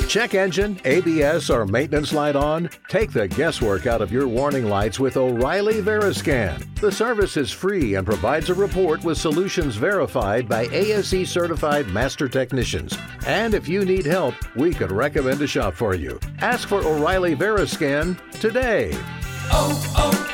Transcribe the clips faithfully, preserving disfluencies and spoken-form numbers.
Check engine, A B S, or maintenance light on? Take the guesswork out of your warning lights with O'Reilly Veriscan. The service is free and provides a report with solutions verified by A S E certified master technicians. And if you need help, we could recommend a shop for you. Ask for O'Reilly Veriscan today. Oh,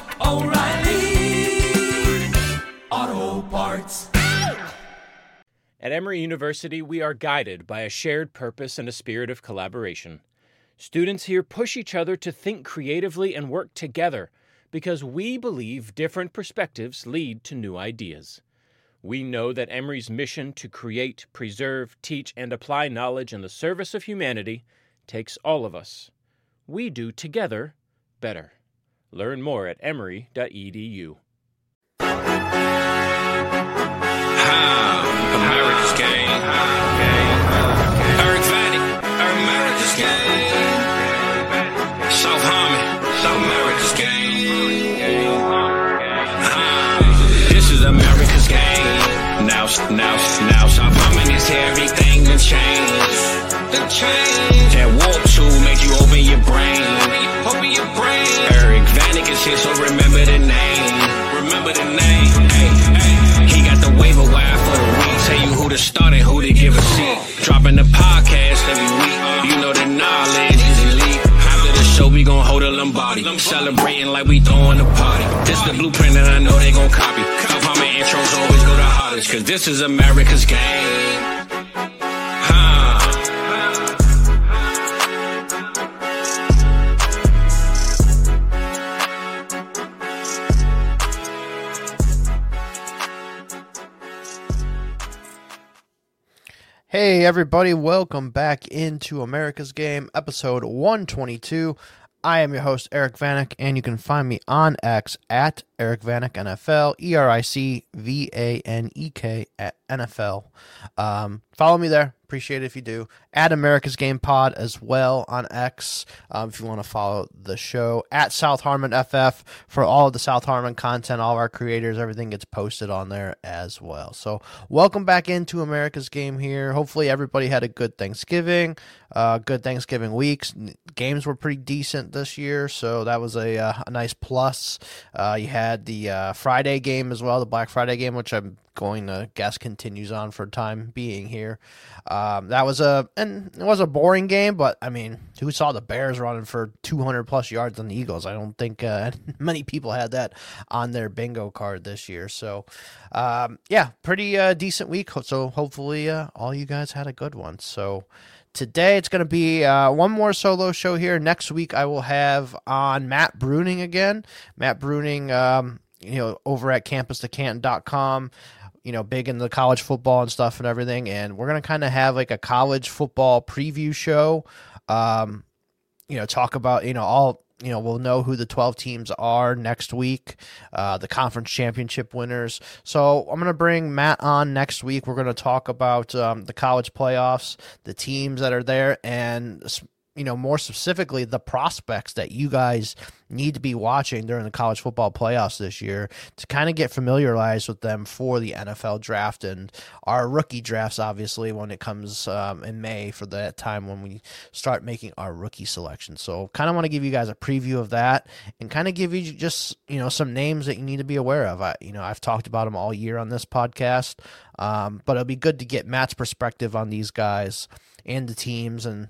oh, oh, O'Reilly Auto Parts. At Emory University, we are guided by a shared purpose and a spirit of collaboration. Students here push each other to think creatively and work together because we believe different perspectives lead to new ideas. We know that Emory's mission to create, preserve, teach, and apply knowledge in the service of humanity takes all of us. We do together better. Learn more at emory dot e d u. America's game. Eric Vanek, America's game. South Harmon, South America's game. This is America's game. Now, now, now, South Harmon is here. Everything done changed. The change. That warp tool make you open your brain. Open your brain. Eric Vanek is here, so remember the name. Remember the name. Hey, hey. He got the waiver wire for the week. Tell you who to start and who to give a seat. Dropping the podcast every week. You know the knowledge is elite. After the show, we gon' hold a Lombardi. Celebrating like we throwing a party. This the blueprint and I know they gon' copy. Top how my intros always go the hardest. Cause this is America's game. Huh. Hey everybody, welcome back into America's Game, episode one twenty-two. I am your host, Eric Vanek, and you can find me on X at Eric Vanek N F L, E R I C V A N E K at N F L. Um, follow me there. Appreciate it if you do. At America's Game Pod as well on X um, if you want to follow the show. At South Harmon F F for all of the South Harmon content, all of our creators, everything gets posted on there as well. So welcome back into America's Game here. Hopefully everybody had a good Thanksgiving, uh, good Thanksgiving weeks. Games were pretty decent this year, so that was a, uh, a nice plus. Uh, you had the uh, Friday game as well, the Black Friday game, which I'm going to guess continues on for time being here. Um, that was a, and it was a boring game, but I mean, who saw the Bears running for two hundred plus yards on the Eagles? I don't think uh, many people had that on their bingo card this year. So, um, yeah, pretty uh, decent week. So hopefully uh, all you guys had a good one. So today it's going to be uh, one more solo show here. Next week I will have on Matt Bruning again. Matt Bruning, um, you know, over at campus to canton dot com. You know, big in the college football and stuff and everything. And we're going to kind of have like a college football preview show. Um, you know, talk about, you know, all, you know, we'll know who the twelve teams are next week, uh, the conference championship winners. So I'm going to bring Matt on next week. We're going to talk about um, the college playoffs, the teams that are there, and, you know, more specifically, the prospects that you guys need to be watching during the college football playoffs this year to kind of get familiarized with them for the N F L draft and our rookie drafts, obviously, when it comes um, in May for that time when we start making our rookie selection. So kind of want to give you guys a preview of that and kind of give you just, you know, some names that you need to be aware of. I, you know, I've talked about them all year on this podcast, um, but it'll be good to get Matt's perspective on these guys and the teams and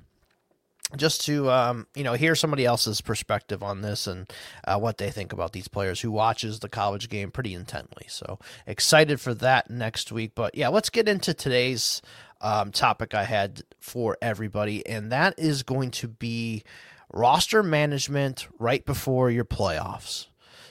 just to, um, you know, hear somebody else's perspective on this and uh, what they think about these players who watches the college game pretty intently. So excited for that next week. But yeah, let's get into today's um, topic I had for everybody, and that is going to be roster management right before your playoffs.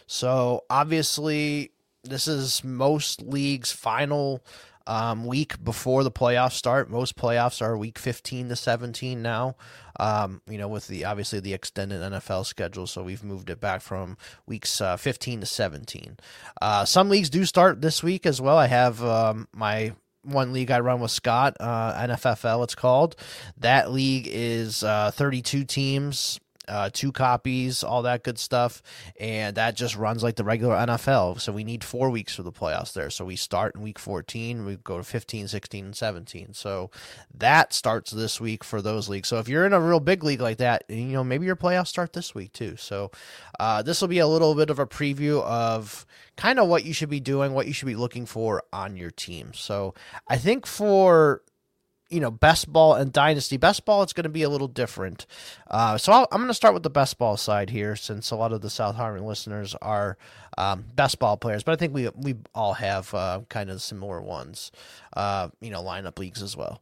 So obviously, this is most leagues' final Um, week before the playoffs start. Most playoffs are week fifteen to seventeen now, um, you know, with the obviously the extended N F L schedule, so we've moved it back from weeks uh, fifteen to seventeen. Uh, some leagues do start this week as well. I have um, my one league I run with Scott, uh, N F F L it's called. That league is uh, thirty-two teams. uh, two copies, all that good stuff, and that just runs like the regular N F L. So we need four weeks for the playoffs there. So we start in week fourteen, we go to fifteen, sixteen, and seventeen. So that starts this week for those leagues. So if you're in a real big league like that, you know, maybe your playoffs start this week too. So uh, this will be a little bit of a preview of kind of what you should be doing, what you should be looking for on your team. So I think for you know, best ball and dynasty. Best ball, it's going to be a little different. Uh, so I'll, I'm going to start with the best ball side here, since a lot of the South Harmon listeners are um, best ball players. But I think we we all have uh, kind of similar ones, uh, you know, lineup leagues as well.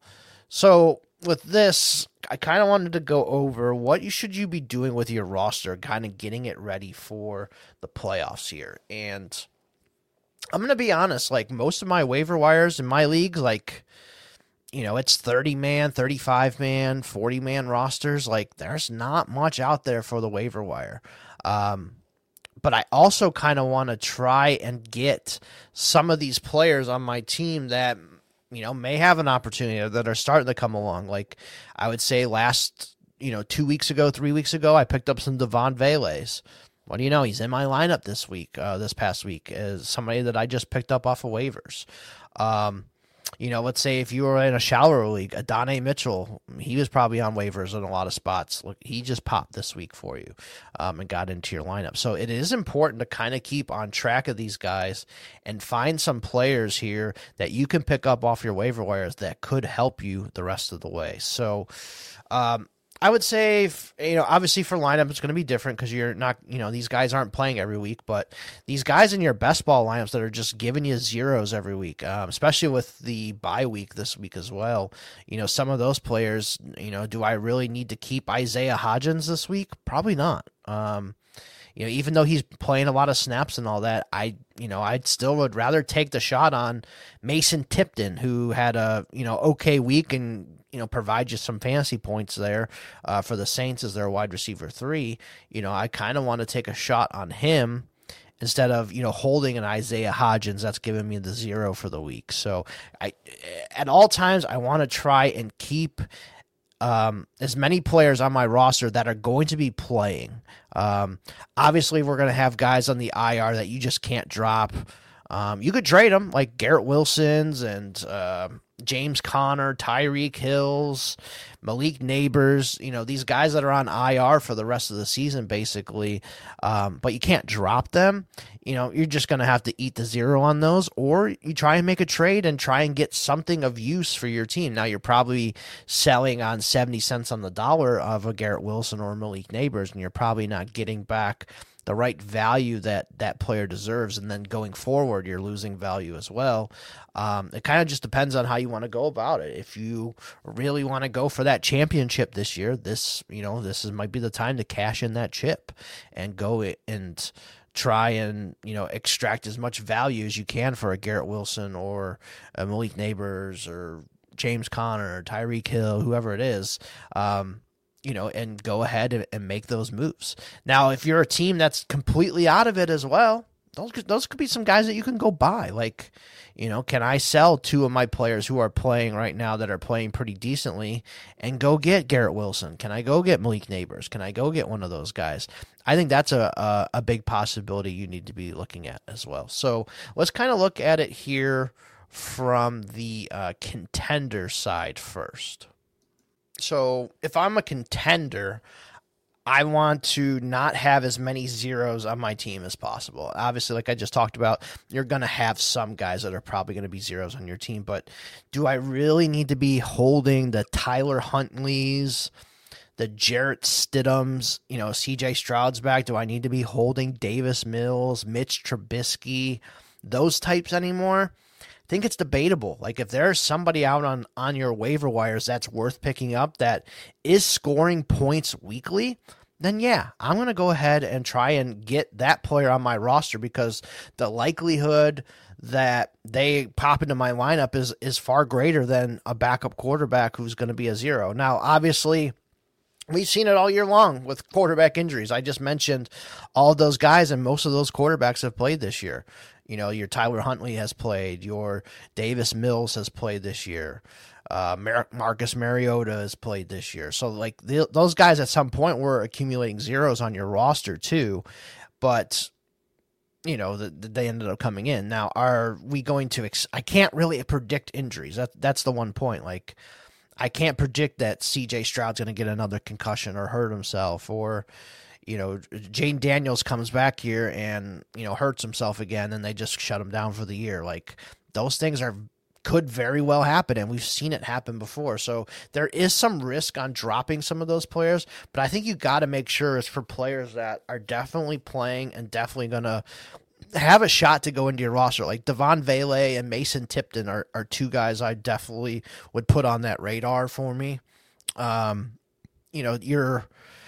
So with this, I kind of wanted to go over what you should you be doing with your roster, kind of getting it ready for the playoffs here. And I'm going to be honest, like most of my waiver wires in my league, like, you know, it's thirty man, thirty-five man, forty man rosters. Like, there's not much out there for the waiver wire. Um, but I also kind of want to try and get some of these players on my team that, you know, may have an opportunity, that are starting to come along. Like, I would say last, you know, two weeks ago, three weeks ago, I picked up some Devon Vélez. What do you know? He's in my lineup this week, uh, this past week, as somebody that I just picked up off of waivers. Um, You know, let's say if you were in a shallower league, Adonai Mitchell, he was probably on waivers in a lot of spots. Look, he just popped this week for you um, and got into your lineup. So it is important to kind of keep on track of these guys and find some players here that you can pick up off your waiver wires that could help you the rest of the way. So, um, I would say, if, you know, obviously for lineup, it's going to be different because you're not, you know, these guys aren't playing every week, but these guys in your best ball lineups that are just giving you zeros every week, um, especially with the bye week this week as well, you know, some of those players, you know, do I really need to keep Isaiah Hodgins this week? Probably not. Um, you know, even though he's playing a lot of snaps and all that, I, you know, I'd still would rather take the shot on Mason Tipton, who had a, you know, okay week and, you know, provide you some fantasy points there uh, for the Saints as their wide receiver three. You know, I kind of want to take a shot on him instead of, you know, holding an Isaiah Hodgins that's giving me the zero for the week. So I, at all times, I want to try and keep um, as many players on my roster that are going to be playing. Um, obviously, we're going to have guys on the I R that you just can't drop. Um, you could trade them, like Garrett Wilson's and uh, James Conner, Tyreek Hills, Malik Neighbors, you know, these guys that are on I R for the rest of the season, basically. Um, but you can't drop them. You know, you're just going to have to eat the zero on those, or you try and make a trade and try and get something of use for your team. Now, you're probably selling on seventy cents on the dollar of a Garrett Wilson or Malik Neighbors, and you're probably not getting back the right value that that player deserves, and then going forward, you're losing value as well. Um, it kind of just depends on how you want to go about it. If you really want to go for that championship this year, this, you know, this is, might be the time to cash in that chip and go and try and, you know, extract as much value as you can for a Garrett Wilson or a Malik Neighbors or James Conner or Tyreek Hill, whoever it is. Um, you know, and go ahead and, and make those moves. Now, if you're a team that's completely out of it as well, those those could be some guys that you can go buy. Like, you know, can I sell two of my players who are playing right now that are playing pretty decently and go get Garrett Wilson? Can I go get Malik Neighbors? Can I go get one of those guys? I think that's a, a, a big possibility you need to be looking at as well. So let's kind of look at it here from the uh, contender side first. So if I'm a contender, I want to not have as many zeros on my team as possible. Obviously, like I just talked about, you're going to have some guys that are probably going to be zeros on your team, but do I really need to be holding the Tyler Huntleys, the Jarrett Stidhams, you know, C J Stroud's back? Do I need to be holding Davis Mills, Mitch Trubisky, those types anymore? I think it's debatable. Like, if there's somebody out on, on your waiver wires that's worth picking up that is scoring points weekly, then yeah, I'm going to go ahead and try and get that player on my roster, because the likelihood that they pop into my lineup is, is far greater than a backup quarterback who's going to be a zero. Now, obviously, we've seen it all year long with quarterback injuries. I just mentioned all of those guys, and most of those quarterbacks have played this year. You know, your Tyler Huntley has played. Your Davis Mills has played this year. Uh, Mar- Marcus Mariota has played this year. So, like, the, those guys at some point were accumulating zeros on your roster, too. But, you know, the, the, they ended up coming in. Now, are we going to ex- – I can't really predict injuries. That, that's the one point. Like, I can't predict that C J Stroud's going to get another concussion or hurt himself, or – you know, Jane Daniels comes back here and, you know, hurts himself again and they just shut him down for the year. Like, those things are could very well happen, and we've seen it happen before. So there is some risk on dropping some of those players, but I think you got to make sure it's for players that are definitely playing and definitely going to have a shot to go into your roster. Like Devon Vele and Mason Tipton are, are two guys I definitely would put on that radar for me. Um, you know, you're...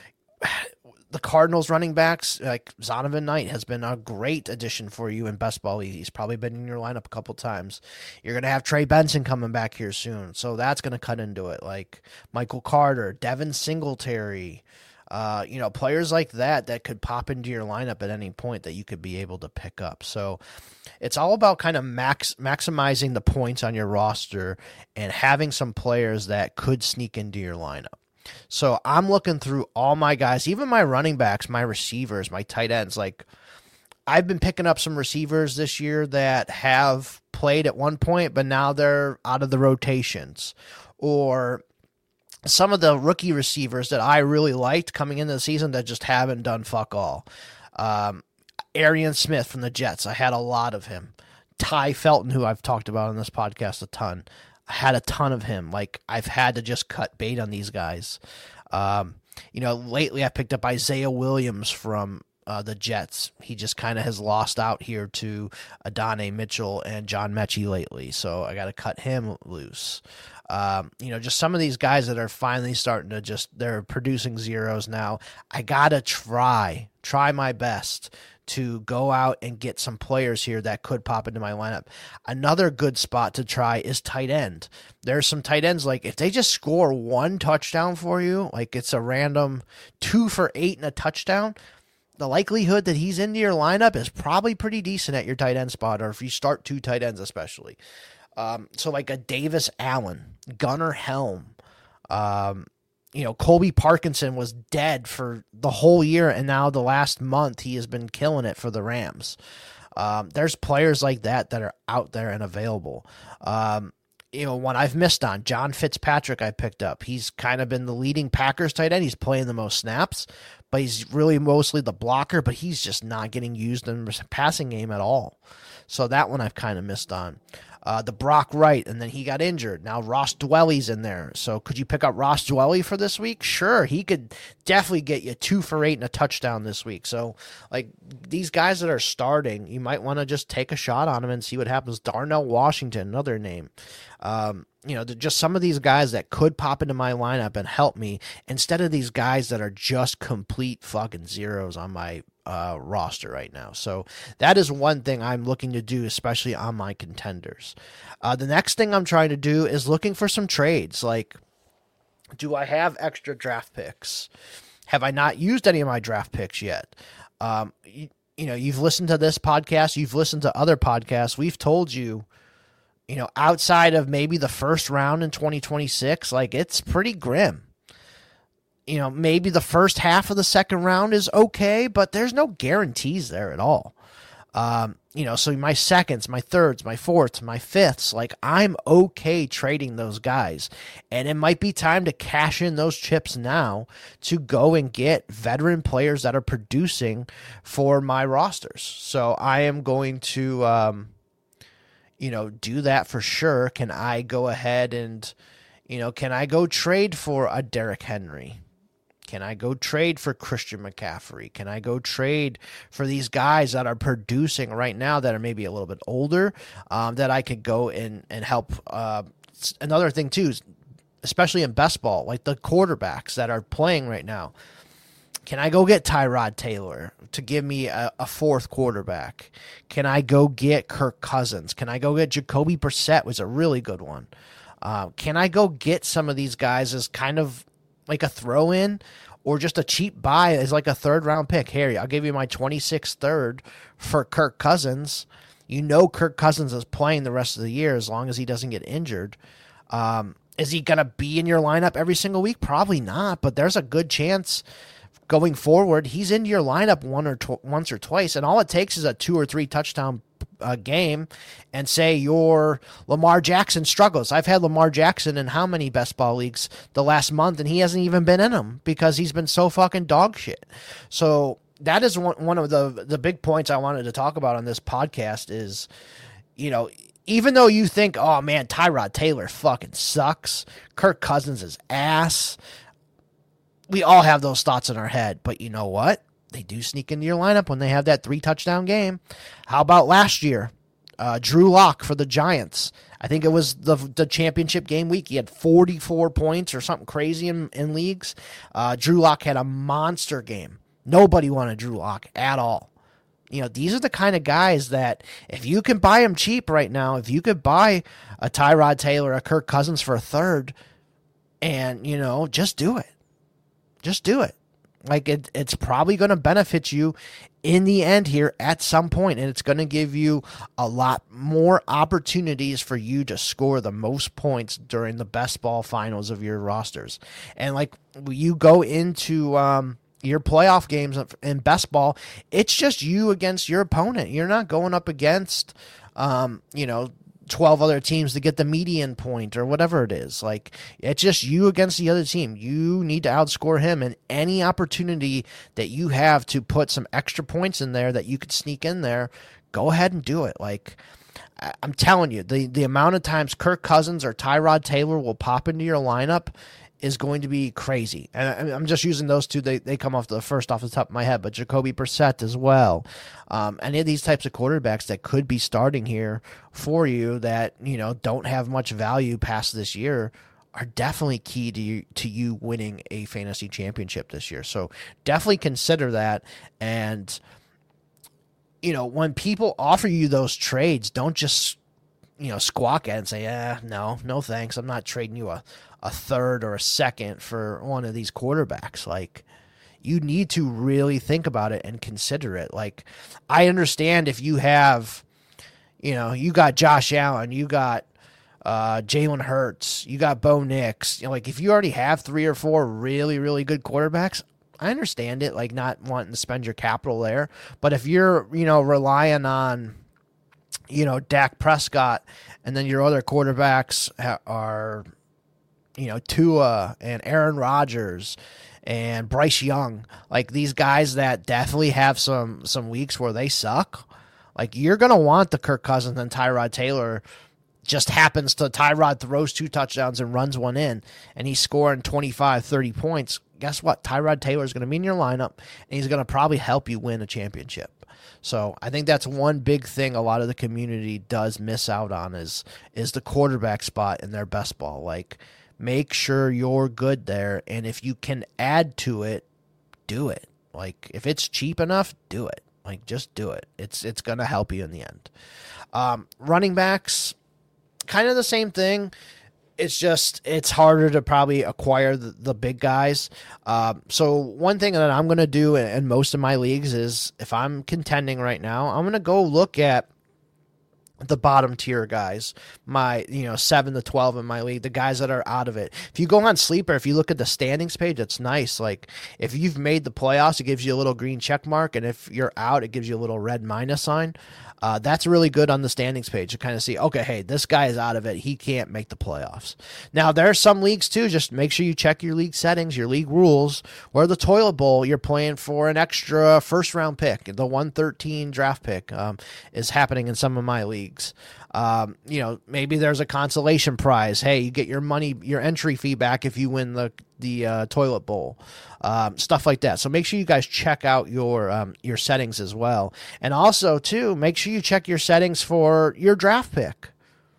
The Cardinals running backs, like Zonovan Knight, has been a great addition for you in best ball league. He's probably been in your lineup a couple times. You're going to have Trey Benson coming back here soon, so that's going to cut into it. Like Michael Carter, Devin Singletary, uh, you know, players like that that could pop into your lineup at any point that you could be able to pick up. So it's all about kind of max maximizing the points on your roster and having some players that could sneak into your lineup. So I'm looking through all my guys, even my running backs, my receivers, my tight ends. Like, I've been picking up some receivers this year that have played at one point, but now they're out of the rotations. Or some of the rookie receivers that I really liked coming into the season that just haven't done fuck all. Um, Arian Smith from the Jets, I had a lot of him. Ty Felton, who I've talked about on this podcast a ton. I had a ton of him. Like, I've had to just cut bait on these guys. Um, you know, lately I picked up Isaiah Williams from uh, the Jets. He just kind of has lost out here to Adonai Mitchell and John Mechie lately, so I got to cut him loose. Um, you know, just some of these guys that are finally starting to just, they're producing zeros now. I got to try, try my best to go out and get some players here that could pop into my lineup. Another good spot to try is tight end. There's some tight ends, like if they just score one touchdown for you, like it's a random two for eight and a touchdown, the likelihood that he's into your lineup is probably pretty decent at your tight end spot, or if you start two tight ends especially. Um, so like a Davis Allen, Gunnar Helm, um, you know, Colby Parkinson was dead for the whole year, and now the last month he has been killing it for the Rams. Um, there's players like that that are out there and available. Um, you know, one I've missed on, John Fitzpatrick I picked up. He's kind of been the leading Packers tight end. He's playing the most snaps, but he's really mostly the blocker, but he's just not getting used in the passing game at all. So that one I've kind of missed on. Uh, the Brock Wright, and then he got injured. Now Ross Dwelly's in there. So could you pick up Ross Dwelly for this week? Sure. He could definitely get you two for eight and a touchdown this week. So, like, these guys that are starting, you might want to just take a shot on them and see what happens. Darnell Washington, another name. Um, you know, just some of these guys that could pop into my lineup and help me instead of these guys that are just complete fucking zeros on my uh, roster right now. So that is one thing I'm looking to do, especially on my contenders. Uh, the next thing I'm trying to do is looking for some trades. Like, do I have extra draft picks? Have I not used any of my draft picks yet? Um, you, you know, you've listened to this podcast. You've listened to other podcasts. We've told you, you know, outside of maybe the first round in twenty twenty-six, like, it's pretty grim. You know, maybe the first half of the second round is okay, but there's no guarantees there at all. Um, you know, so my seconds, my thirds, my fourths, my fifths, like, I'm okay trading those guys. And it might be time to cash in those chips now to go and get veteran players that are producing for my rosters. So I am going to, um, you know, do that for sure. Can I go ahead and, you know, can I go trade for a Derrick Henry? Can I go trade for Christian McCaffrey? Can I go trade for these guys that are producing right now that are maybe a little bit older, um, that I could go and, and help? Uh, another thing, too, especially in best ball, like the quarterbacks that are playing right now. Can I go get Tyrod Taylor to give me a, a fourth quarterback? Can I go get Kirk Cousins? Can I go get Jacoby Brissett, was a really good one. Uh, can I go get some of these guys as kind of like a throw-in or just a cheap buy as like a third-round pick? Harry, I'll give you my twenty-sixth third for Kirk Cousins. You know Kirk Cousins is playing the rest of the year as long as he doesn't get injured. Um, Is he going to be in your lineup every single week? Probably not, but there's a good chance going forward he's in your lineup one or tw- once or twice, and all it takes is a two or three touchdown uh, game, and say your Lamar Jackson struggles. I've had Lamar Jackson in how many best ball leagues the last month, and he hasn't even been in them because he's been so fucking dog shit. So that is one, one of the, the big points I wanted to talk about on this podcast is, you know, even though you think, oh man, Tyrod Taylor fucking sucks, Kirk Cousins is ass, we all have those thoughts in our head. But you know what? They do sneak into your lineup when they have that three touchdown game. How about last year? Uh, Drew Lock for the Giants. I think it was the the championship game week. He had forty-four points or something crazy in, in leagues. Uh, Drew Lock had a monster game. Nobody wanted Drew Lock at all. You know, these are the kind of guys that if you can buy them cheap right now, if you could buy a Tyrod Taylor, a Kirk Cousins for a third, and, you know, just do it. Just do it. Like, it, it's probably going to benefit you in the end here at some point, and it's going to give you a lot more opportunities for you to score the most points during the best ball finals of your rosters. And, like, you go into um, your playoff games in best ball, it's just you against your opponent. You're not going up against, um, you know, twelve other teams to get the median point or whatever it is. Like, it's just you against the other team. You need to outscore him, and any opportunity that you have to put some extra points in there that you could sneak in there, go ahead and do it. Like, I'm telling you, the, the amount of times Kirk Cousins or Tyrod Taylor will pop into your lineup is going to be crazy. And I'm just using those two. They they come off the first off the top of my head, but Jacoby Brissett as well. Um, any of these types of quarterbacks that could be starting here for you that, you know, don't have much value past this year are definitely key to you, to you winning a fantasy championship this year. So definitely consider that. And, you know, when people offer you those trades, don't just, you know, squawk at it and say, eh, no, no thanks. I'm not trading you a, a third or a second for one of these quarterbacks. Like, you need to really think about it and consider it. Like, I understand if you have, you know, you got Josh Allen, you got uh, Jalen Hurts, you got Bo Nix. You know, like, if you already have three or four really, really good quarterbacks, I understand it, like, not wanting to spend your capital there. But if you're, you know, relying on, you know, Dak Prescott, and then your other quarterbacks are, you know, Tua and Aaron Rodgers and Bryce Young, like these guys that definitely have some some weeks where they suck, like, you're going to want the Kirk Cousins and Tyrod Taylor. Just happens to Tyrod throws two touchdowns and runs one in, and he's scoring twenty-five, thirty points. Guess what? Tyrod Taylor is going to be in your lineup, and he's going to probably help you win a championship. So I think that's one big thing a lot of the community does miss out on is is the quarterback spot in their best ball. Like, make sure you're good there, and if you can add to it, do it. Like, if it's cheap enough, do it. Like, just do it. It's it's going to help you in the end. Um, running backs, kind of the same thing. It's just, it's harder to probably acquire the, the big guys. Um, so one thing that I'm going to do in, in most of my leagues is, if I'm contending right now, I'm going to go look at the bottom tier guys, my, you know, seven to twelve in my league, the guys that are out of it. If you go on Sleeper, if you look at the standings page, it's nice. Like, if you've made the playoffs, it gives you a little green check mark, and if you're out, it gives you a little red minus sign. Uh, that's really good on the standings page to kind of see, okay, hey, this guy is out of it. He can't make the playoffs. Now, there are some leagues, too. Just make sure you check your league settings, your league rules, where the Toilet Bowl, you're playing for an extra first-round pick. The one thirteen draft pick um, is happening in some of my leagues. Um, you know, maybe there's a consolation prize. Hey, you get your money, your entry fee back if you win the the uh, Toilet Bowl, um, stuff like that. So make sure you guys check out your um, your settings as well, and also too, make sure you check your settings for your draft pick.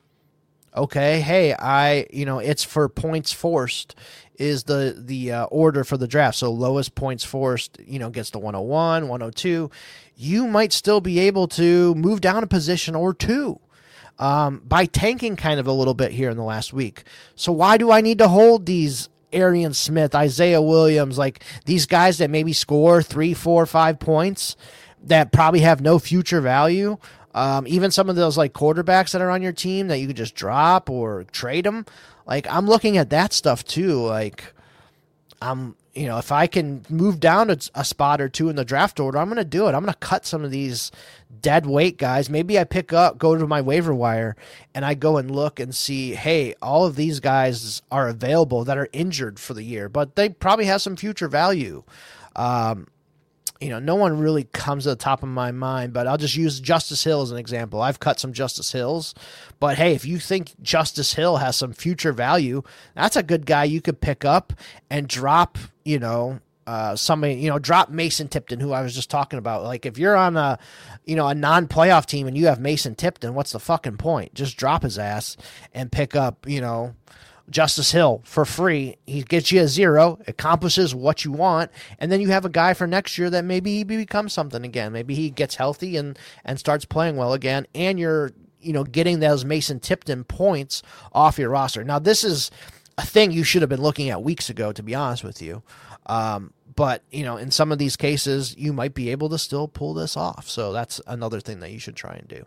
Okay, hey, I you know it's for points forced is the the uh, order for the draft. So lowest points forced, you know, gets to one oh one, one oh two. You might still be able to move down a position or two. Um, by tanking kind of a little bit here in the last week. So why do I need to hold these Arian Smith, Isaiah Williams, like these guys that maybe score three, four, five points that probably have no future value? Um, even some of those like quarterbacks that are on your team that you could just drop or trade them. Like I'm looking at that stuff too. Like I'm, you know, if I can move down a, a spot or two in the draft order, I'm going to do it. I'm going to cut some of these dead weight guys. Maybe I pick up, go to my waiver wire, and I go and look and see, hey, all of these guys are available that are injured for the year, but they probably have some future value. Um, you know, no one really comes to the top of my mind, but I'll just use Justice Hill as an example. I've cut some Justice Hills, but hey, if you think Justice Hill has some future value, that's a good guy you could pick up and drop, you know, uh, somebody, you know, drop Mason Tipton, who I was just talking about. Like if you're on a, you know, a non-playoff team and you have Mason Tipton, what's the fucking point? Just drop his ass and pick up, you know, Justice Hill for free. He gets you a zero, accomplishes what you want, and then you have a guy for next year that maybe he becomes something again. Maybe he gets healthy and, and starts playing well again, and you're, you know, getting those Mason Tipton points off your roster. Now, this is a thing you should have been looking at weeks ago, to be honest with you. Um, but, you know, in some of these cases, you might be able to still pull this off. So that's another thing that you should try and do.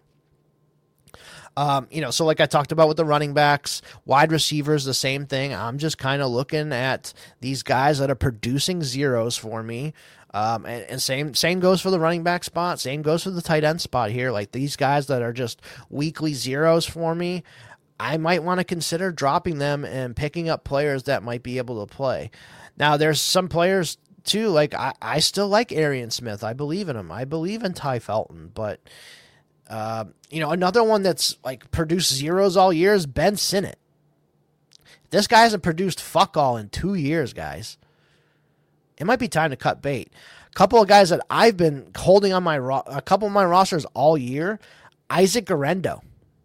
Um, you know, so like I talked about with the running backs, wide receivers, the same thing. I'm just kind of looking at these guys that are producing zeros for me. Um, and, and same, same goes for the running back spot. Same goes for the tight end spot here. Like these guys that are just weekly zeros for me, I might want to consider dropping them and picking up players that might be able to play. Now there's some players too. Like I, I still like Arian Smith. I believe in him. I believe in Ty Felton, but Uh, you know, another one that's like produced zeros all year is Ben Sinnott. This guy hasn't produced fuck all in two years, guys. It might be time to cut bait. A couple of guys that I've been holding on my ro- a couple of my rosters all year: Isaac Garendo,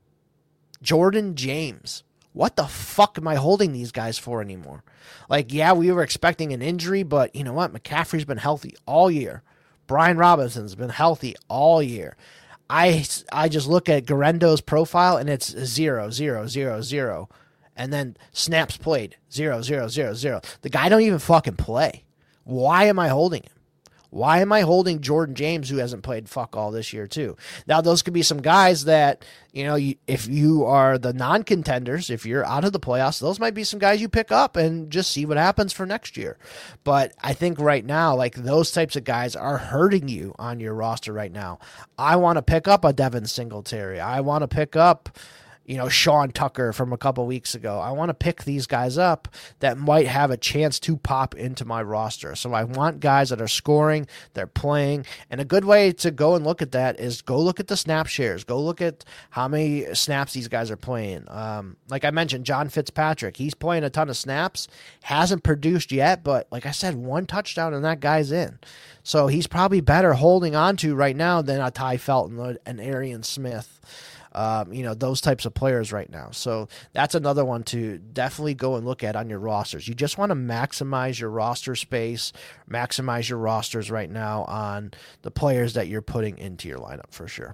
Jordan James. What the fuck am I holding these guys for anymore? Like, yeah, we were expecting an injury, but you know what? McCaffrey's been healthy all year. Brian Robinson's been healthy all year. I, I just look at Garendo's profile and it's zero, zero, zero, zero. And then snaps played, zero, zero, zero, zero. The guy don't even fucking play. Why am I holding him? Why am I holding Jordan James, who hasn't played fuck all this year too? Now, those could be some guys that, you know, you, if you are the non-contenders, if you're out of the playoffs, those might be some guys you pick up and just see what happens for next year. But I think right now, like those types of guys are hurting you on your roster right now. I want to pick up a Devin Singletary. I want to pick up, you know, Sean Tucker from a couple weeks ago. I want to pick these guys up that might have a chance to pop into my roster. So I want guys that are scoring, they're playing. And a good way to go and look at that is go look at the snap shares. Go look at how many snaps these guys are playing. Um, like I mentioned, John Fitzpatrick, he's playing a ton of snaps, hasn't produced yet, but like I said, one touchdown and that guy's in. So he's probably better holding on to right now than a Ty Felton or an Arian Smith. Um, you know, those types of players right now. So that's another one to definitely go and look at on your rosters. You just want to maximize your roster space, maximize your rosters right now on the players that you're putting into your lineup for sure.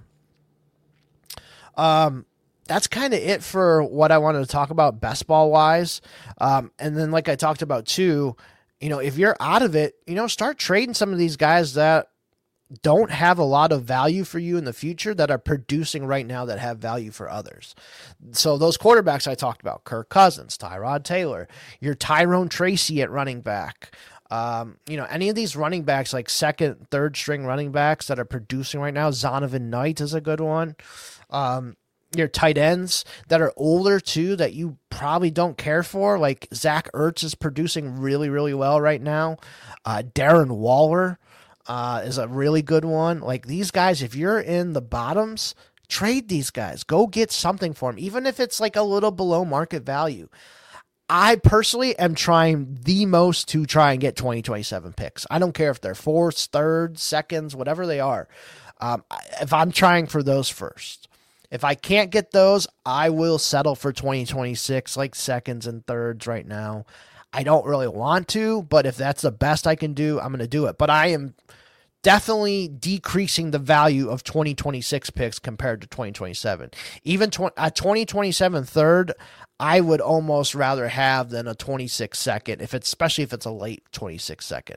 Um, that's kind of it for what I wanted to talk about best ball wise. Um, and then like I talked about too, you know, if you're out of it, you know, start trading some of these guys that don't have a lot of value for you in the future that are producing right now that have value for others. So those quarterbacks I talked about, Kirk Cousins, Tyrod Taylor, your Tyrone Tracy at running back, um, you know, any of these running backs, like second, third string running backs that are producing right now, Zonovan Knight is a good one. Um, your tight ends that are older too, that you probably don't care for, like Zach Ertz is producing really, really well right now. Uh, Darren Waller, Uh, is a really good one. Like these guys, if you're in the bottoms, trade these guys. Go get something for them, even if it's like a little below market value. I personally am trying the most to try and get twenty twenty-seven picks. I don't care if they're fourths, thirds, seconds, whatever they are. Um, if I'm trying for those first. If I can't get those, I will settle for twenty twenty-six, like seconds and thirds right now. I don't really want to, but if that's the best I can do, I'm going to do it. But I am definitely decreasing the value of twenty twenty-six picks compared to twenty twenty-seven. Even tw- a twenty twenty-seven third, I would almost rather have than a twenty-six second, if it's especially if it's a late twenty-six second.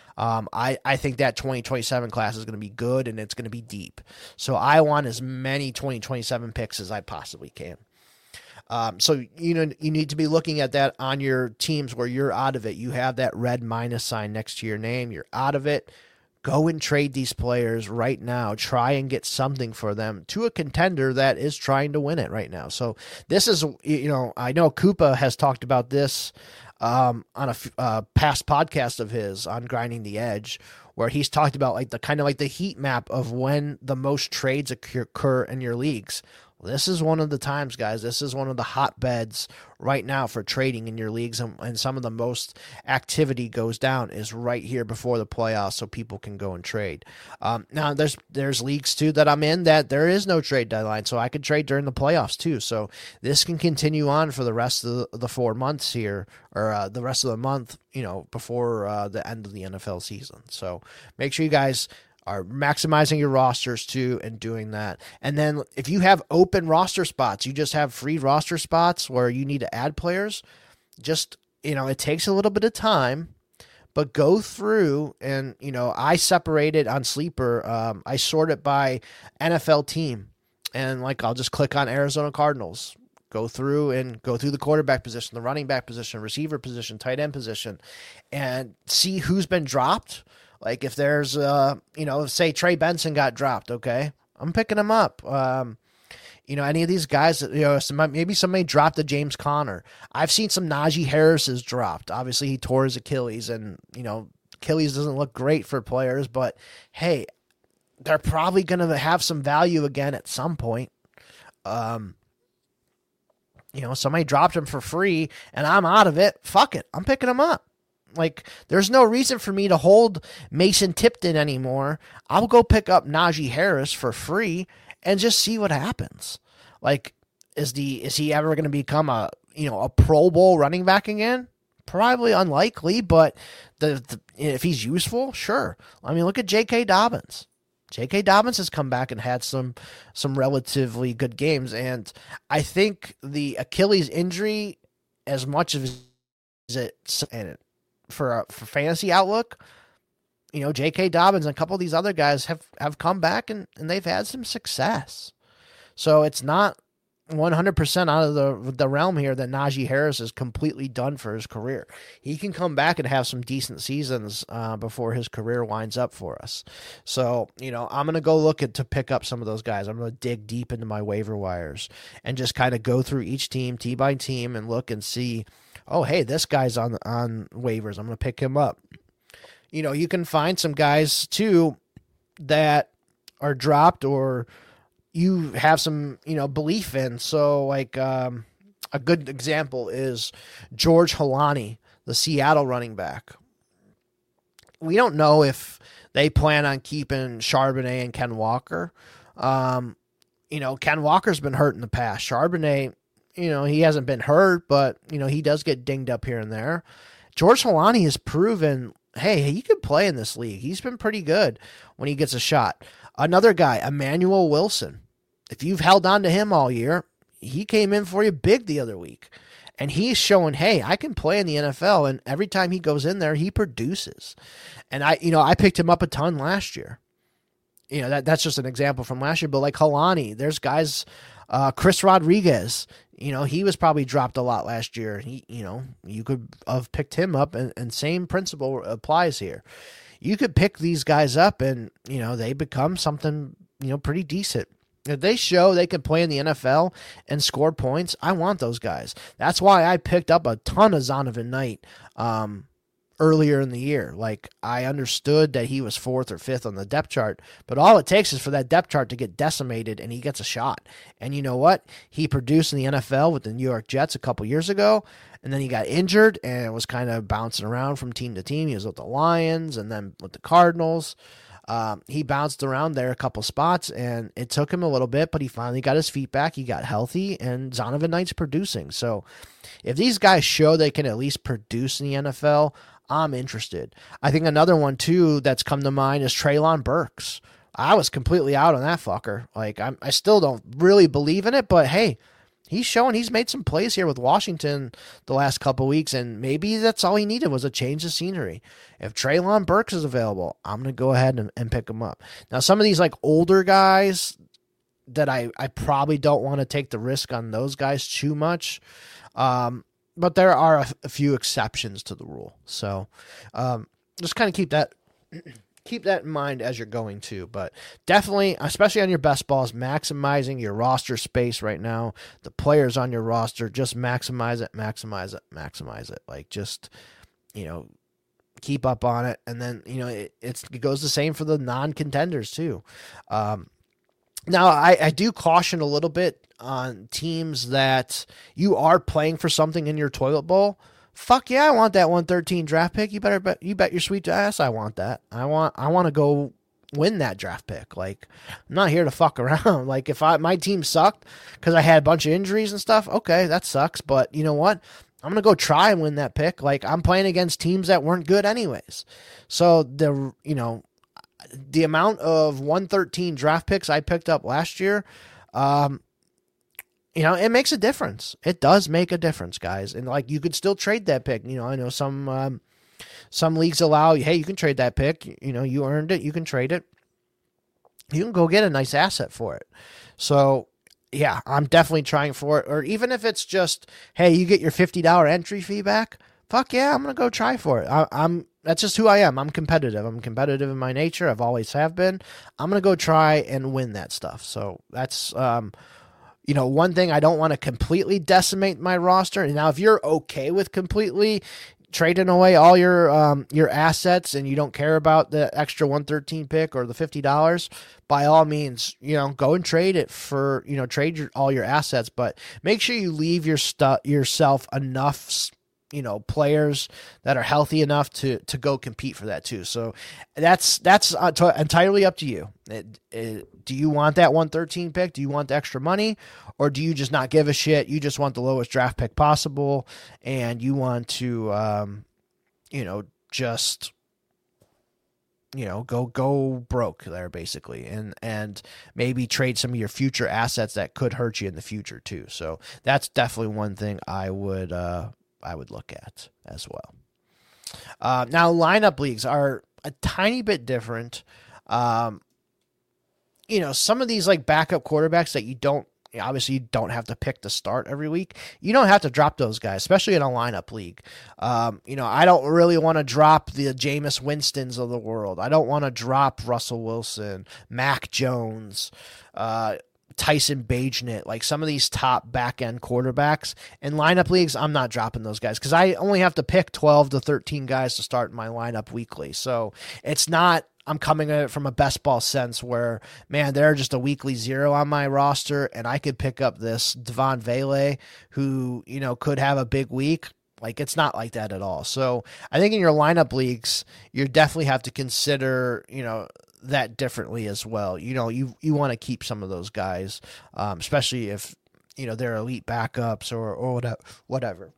Um, I, I think that twenty twenty-seven class is going to be good and it's going to be deep. So I want as many twenty twenty-seven picks as I possibly can. Um, so, you know, you need to be looking at that on your teams where you're out of it. You have that red minus sign next to your name. You're out of it. Go and trade these players right now. Try and get something for them to a contender that is trying to win it right now. So this is, you know, I know Koopa has talked about this um, on a uh, past podcast of his on Grinding the Edge, where he's talked about like the kind of like the heat map of when the most trades occur in your leagues. This is one of the times, guys. This is one of the hotbeds right now for trading in your leagues, and, and some of the most activity goes down is right here before the playoffs, so people can go and trade. Um, now, there's there's leagues too that I'm in that there is no trade deadline, so I could trade during the playoffs too. So this can continue on for the rest of the, the four months here, or uh, the rest of the month, you know, before uh, the end of the N F L season. So make sure you guys are maximizing your rosters too and doing that. And then if you have open roster spots, you just have free roster spots where you need to add players, just, you know, it takes a little bit of time, but go through and, you know, I separated on Sleeper. Um, I sort it by N F L team, and like, I'll just click on Arizona Cardinals, go through and go through the quarterback position, the running back position, receiver position, tight end position, and see who's been dropped. Like if there's, uh, you know, say Trey Benson got dropped, okay, I'm picking him up. Um, you know, any of these guys, you know, some, maybe somebody dropped a James Conner. I've seen some Najee Harris's dropped. Obviously, he tore his Achilles, and, you know, Achilles doesn't look great for players, but hey, they're probably going to have some value again at some point. Um, you know, somebody dropped him for free, and I'm out of it. Fuck it. I'm picking him up. Like, there's no reason for me to hold Mason Tipton anymore. I'll go pick up Najee Harris for free and just see what happens. Like, is the is he ever going to become a, you know, a Pro Bowl running back again? Probably unlikely, but the, the if he's useful, sure. I mean, look at J K. Dobbins. J K. Dobbins has come back and had some some relatively good games, and I think the Achilles injury, as much as it and it for for fantasy outlook, you know, J K. Dobbins and a couple of these other guys have, have come back and, and they've had some success. So it's not one hundred percent out of the the realm here that Najee Harris is completely done for his career. He can come back and have some decent seasons uh, before his career winds up for us. So, you know, I'm going to go look at to pick up some of those guys. I'm going to dig deep into my waiver wires and just kind of go through each team, team by team, and look and see, oh, hey, this guy's on on waivers. I'm going to pick him up. You know, you can find some guys, too, that are dropped or you have some, you know, belief in. So, like, um, a good example is George Holani, the Seattle running back. We don't know if they plan on keeping Charbonnet and Ken Walker. Um, you know, Ken Walker's been hurt in the past. Charbonnet, you know, he hasn't been hurt, but, you know, he does get dinged up here and there. George Holani has proven, hey, he could play in this league. He's been pretty good when he gets a shot. Another guy, Emmanuel Wilson. If you've held on to him all year, he came in for you big the other week. And he's showing, hey, I can play in the N F L, and every time he goes in there, he produces. And I, you know, I picked him up a ton last year. You know, that that's just an example from last year. But like Holani, there's guys, uh, Chris Rodriguez, you know, he was probably dropped a lot last year. He, you know, you could have picked him up, and, and same principle applies here. You could pick these guys up, and, you know, they become something, you know, pretty decent. If they show they can play in the N F L and score points, I want those guys. That's why I picked up a ton of Zonovan Knight um, earlier in the year. Like, I understood that he was fourth or fifth on the depth chart, but all it takes is for that depth chart to get decimated and he gets a shot. And you know what? He produced in the N F L with the New York Jets a couple years ago, and then he got injured and was kind of bouncing around from team to team. He was with the Lions and then with the Cardinals. Um, he bounced around there a couple spots, and it took him a little bit, but he finally got his feet back. He got healthy, and Zonovan Knight's producing. So if these guys show they can at least produce in the N F L, I'm interested. I think another one, too, that's come to mind is Treylon Burks. I was completely out on that fucker. Like, I'm, I still don't really believe in it, but hey, he's showing he's made some plays here with Washington the last couple weeks, and maybe that's all he needed was a change of scenery. If Treylon Burks is available, I'm going to go ahead and, and pick him up. Now, some of these like older guys that I, I probably don't want to take the risk on those guys too much, um, but there are a, a few exceptions to the rule. So um, just kind of keep that keep that in mind as you're going to. But definitely, especially on your best balls, maximizing your roster space right now. The players on your roster, just maximize it, maximize it, maximize it. Like just, you know, keep up on it. And then, you know, it, it's, it goes the same for the non-contenders too. Um, now, I, I do caution a little bit on teams that you are playing for something in your toilet bowl. Fuck yeah, I want that one thirteen draft pick. You better bet you bet your sweet ass I want that. I want I want to go win that draft pick. Like, I'm not here to fuck around. Like, if I my team sucked because I had a bunch of injuries and stuff, okay, that sucks. But you know what? I'm gonna go try and win that pick. Like, I'm playing against teams that weren't good anyways. So the you know the amount of one thirteen draft picks I picked up last year, um, you know, it makes a difference. It does make a difference, guys. And like, you could still trade that pick. You know, I know some um, some leagues allow, hey, you can trade that pick. You know, you earned it. You can trade it. You can go get a nice asset for it. So, yeah, I'm definitely trying for it. Or even if it's just, hey, you get your fifty dollars entry fee back. Fuck yeah, I'm gonna go try for it. I, I'm that's just who I am. I'm competitive. I'm competitive in my nature. I've always have been. I'm gonna go try and win that stuff. So that's um. You know, one thing, I don't want to completely decimate my roster. And now, if you're okay with completely trading away all your um, your assets and you don't care about the extra one thirteen pick or the fifty dollars, by all means, you know, go and trade it for, you know, trade your, all your assets. But make sure you leave your stu- yourself enough, you know, players that are healthy enough to to go compete for that too. So that's that's uh, to, entirely up to you. It, it, do you want that one thirteen pick? Do you want the extra money? Or do you just not give a shit? You just want the lowest draft pick possible, and you want to, um, you know, just, you know, go go broke there basically, and and maybe trade some of your future assets that could hurt you in the future too. So that's definitely one thing I would uh, I would look at as well. Uh, now, lineup leagues are a tiny bit different. Um, you know, some of these like backup quarterbacks that you don't, obviously you don't have to pick to start every week. You don't have to drop those guys, especially in a lineup league. Um, you know, I don't really want to drop the Jameis Winstons of the world. I don't want to drop Russell Wilson, Mac Jones, uh, Tyson Bagent, like some of these top back-end quarterbacks. In lineup leagues, I'm not dropping those guys because I only have to pick twelve to thirteen guys to start in my lineup weekly. So it's not, I'm coming at it from a best ball sense where, man, they're just a weekly zero on my roster, and I could pick up this Devon Vele who, you know, could have a big week. Like, it's not like that at all. So I think in your lineup leagues, you definitely have to consider, you know, that differently as well. You know, you you want to keep some of those guys, um, especially if, you know, they're elite backups or or whatever. whatever.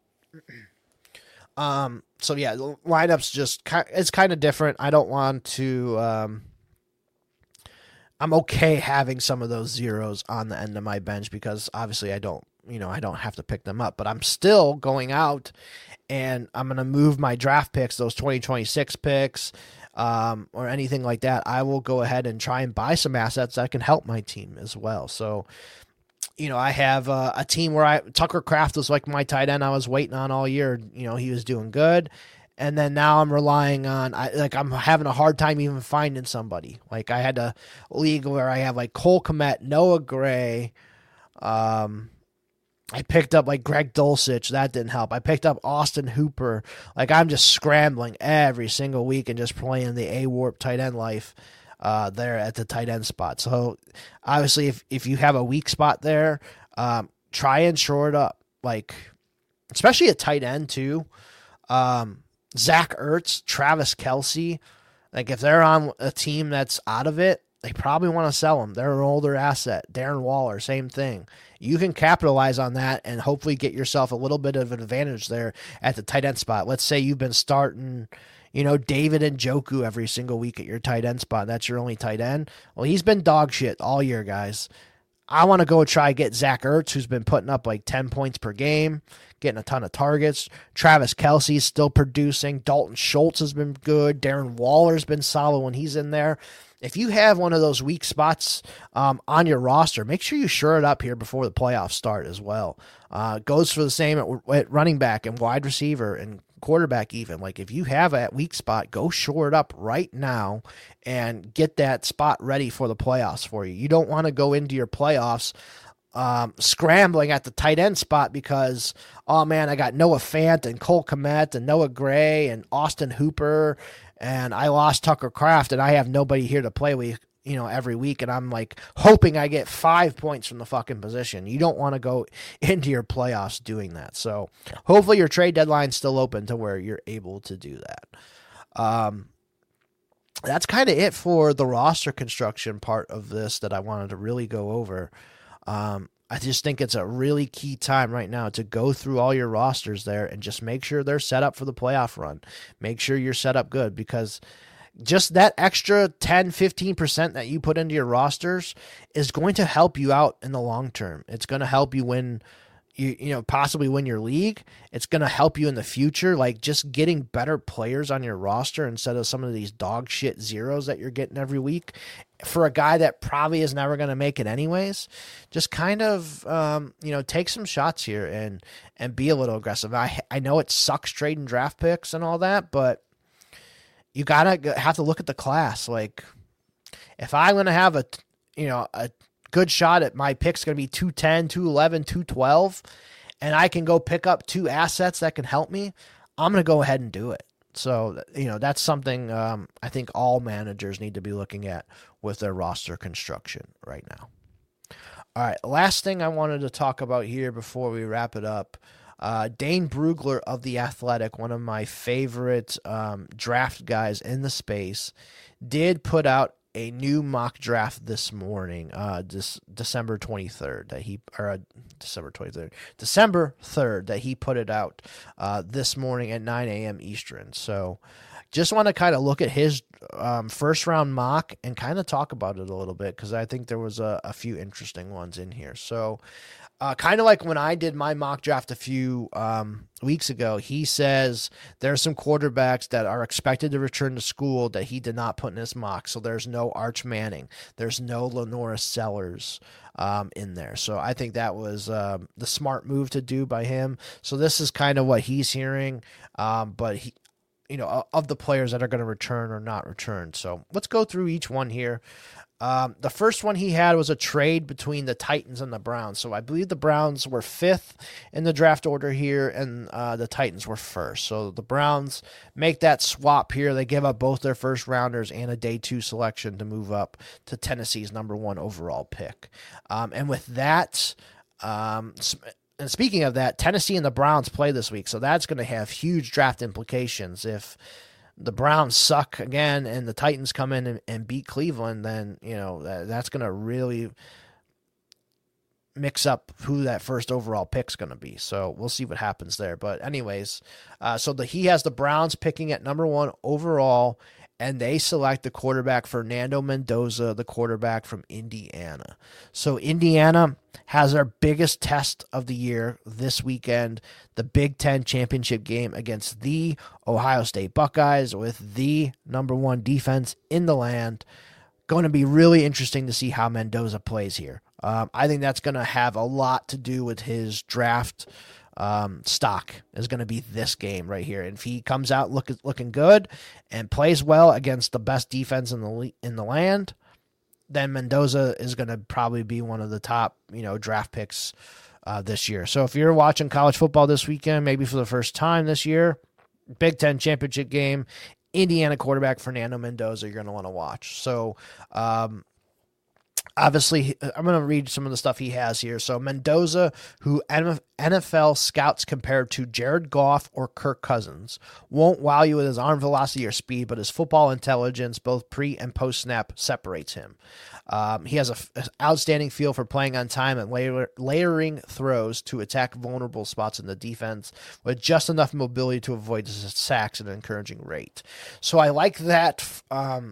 Um, so yeah, the lineups just it's kind of different. I don't want to. Um, I'm okay having some of those zeros on the end of my bench because obviously I don't, you know, I don't have to pick them up. But I'm still going out, and I'm gonna move my draft picks, those twenty twenty-six picks, um, or anything like that. I will go ahead and try and buy some assets that can help my team as well. So, you know, I have a, a team where I Tucker Kraft was like my tight end I was waiting on all year. You know, he was doing good. And then now I'm relying on, I, like, I'm having a hard time even finding somebody. Like, I had a league where I have, like, Cole Kmet, Noah Gray. Um, I picked up, like, Greg Dulcich. That didn't help. I picked up Austin Hooper. Like, I'm just scrambling every single week and just playing the A-Warp tight end life. Uh, there at the tight end spot. So obviously if, if you have a weak spot there, um, try and shore it up. Like, especially a tight end too. Um, Zach Ertz, Travis Kelce, like if they're on a team that's out of it, they probably want to sell them. They're an older asset. Darren Waller, same thing. You can capitalize on that and hopefully get yourself a little bit of an advantage there at the tight end spot. Let's say you've been starting, you know, David Njoku every single week at your tight end spot. That's your only tight end. Well, he's been dog shit all year, guys. I want to go try get Zach Ertz, who's been putting up like ten points per game, getting a ton of targets. Travis Kelce's still producing. Dalton Schultz has been good. Darren Waller's been solid when he's in there. If you have one of those weak spots um, on your roster, make sure you shore it up here before the playoffs start as well. Uh, goes for the same at, at running back and wide receiver and quarterback even. Like if you have a weak spot, go shore it up right now and get that spot ready for the playoffs for you. You don't want to go into your playoffs um, scrambling at the tight end spot because, oh man, I got Noah Fant and Cole Kmet and Noah Gray and Austin Hooper, and I lost Tucker Kraft, and I have nobody here to play with, you know, every week, and I'm like hoping I get five points from the fucking position. You don't want to go into your playoffs doing that. So hopefully your trade deadline's still open to where you're able to do that. Um, that's kind of it for the roster construction part of this that I wanted to really go over. Um, I just think it's a really key time right now to go through all your rosters there and just make sure they're set up for the playoff run. Make sure you're set up good, because just that extra ten, fifteen percent that you put into your rosters is going to help you out in the long term. It's going to help you win, you, you know, possibly win your league. It's going to help you in the future. Like just getting better players on your roster instead of some of these dog shit zeros that you're getting every week for a guy that probably is never going to make it anyways. Just kind of, um, you know, take some shots here and, and be a little aggressive. I, I know it sucks trading draft picks and all that, but you gotta have to look at the class. Like if I'm going to have a, you know, a good shot at my pick's going to be two ten, two eleven, two twelve, and I can go pick up two assets that can help me, I'm going to go ahead and do it. So, you know, that's something um, I think all managers need to be looking at with their roster construction right now. All right, last thing I wanted to talk about here before we wrap it up. Uh, Dane Brugler of The Athletic, one of my favorite um, draft guys in the space, did put out a new mock draft this morning, uh, this December twenty-third that he, or uh, December twenty-third, December third that he put it out uh, this morning at nine a.m. Eastern. So just want to kind of look at his um, first round mock and kind of talk about it a little bit, because I think there was a, a few interesting ones in here. So Uh, kind of like when I did my mock draft a few um, weeks ago, he says there are some quarterbacks that are expected to return to school that he did not put in his mock. So there's no Arch Manning. There's no Lenora Sellers um, in there. So I think that was um, the smart move to do by him. So this is kind of what he's hearing. Um, but, he, you know, of the players that are going to return or not return. So let's go through each one here. Um, the first one he had was a trade between the Titans and the Browns. So I believe the Browns were fifth in the draft order here, and uh, the Titans were first. So the Browns make that swap here. They give up both their first rounders and a day two selection to move up to Tennessee's number one overall pick. Um, and with that, um, and speaking of that, Tennessee and the Browns play this week. So that's going to have huge draft implications. If the Browns suck again and the Titans come in and, and beat Cleveland, then, you know, that, that's going to really mix up who that first overall pick's going to be. So we'll see what happens there. But anyways, uh, so the, he has the Browns picking at number one overall, and they select the quarterback Fernando Mendoza, the quarterback from Indiana. So Indiana has our biggest test of the year this weekend, the Big Ten championship game against the Ohio State Buckeyes with the number one defense in the land. Going to be really interesting to see how Mendoza plays here. Um, I think that's going to have a lot to do with his draft um, stock is going to be this game right here. And if he comes out look, looking good and plays well against the best defense in the in the land, then Mendoza is going to probably be one of the top, you know, draft picks uh, this year. So if you're watching college football this weekend, maybe for the first time this year, Big Ten championship game, Indiana quarterback Fernando Mendoza, you're going to want to watch. So, um, obviously, I'm going to read some of the stuff he has here. So Mendoza, who N F L scouts compared to Jared Goff or Kirk Cousins, won't wow you with his arm velocity or speed, but his football intelligence, both pre and post snap, separates him. Um, he has an outstanding feel for playing on time and layer, layering throws to attack vulnerable spots in the defense with just enough mobility to avoid sacks at an encouraging rate. So I like that. Um,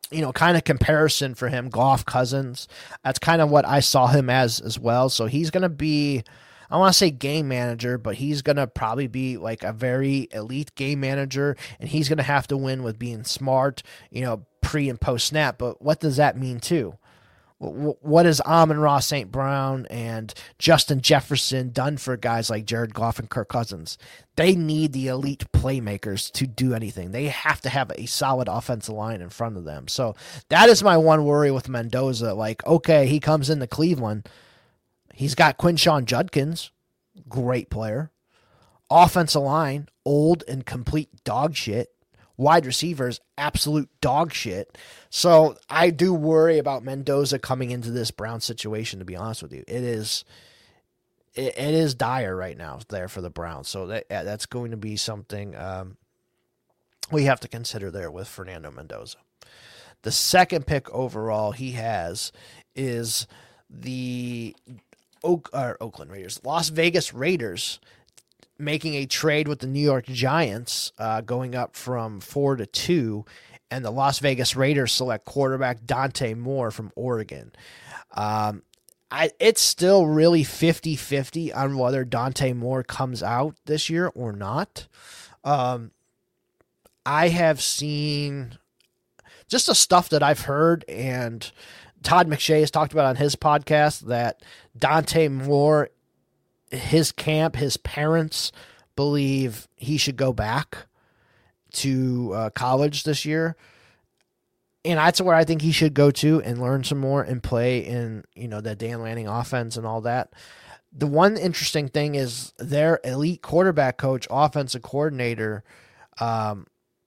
you know, kind of comparison for him, Goff, Cousins. That's kind of what I saw him as as well. So he's going to be, I want to say game manager, but he's going to probably be like a very elite game manager, and he's going to have to win with being smart, you know, pre and post snap. But what does that mean too? What has Amon-Ra Saint Brown and Justin Jefferson done for guys like Jared Goff and Kirk Cousins? They need the elite playmakers to do anything. They have to have a solid offensive line in front of them. So that is my one worry with Mendoza. Like, okay, he comes into Cleveland. He's got Quinshon Judkins, great player. Offensive line, old and complete dog shit. Wide receivers, absolute dog shit. So I do worry about Mendoza coming into this Brown situation, to be honest with you. It is it, it is dire right now there for the Browns. So that that's going to be something um, we have to consider there with Fernando Mendoza. The second pick overall he has is the Oak, or Oakland Raiders, Las Vegas Raiders, making a trade with the New York Giants, uh, going up from four to two, and the Las Vegas Raiders select quarterback Dante Moore from Oregon. Um, I, it's still really fifty-fifty on whether Dante Moore comes out this year or not. Um, I have seen just the stuff that I've heard, and Todd McShay has talked about on his podcast, that Dante Moore, his camp, his parents believe he should go back to uh, college this year. And that's where I think he should go to and learn some more and play in, you know, the Dan Lanning offense and all that. The one interesting thing is their elite quarterback coach, offensive coordinator, um,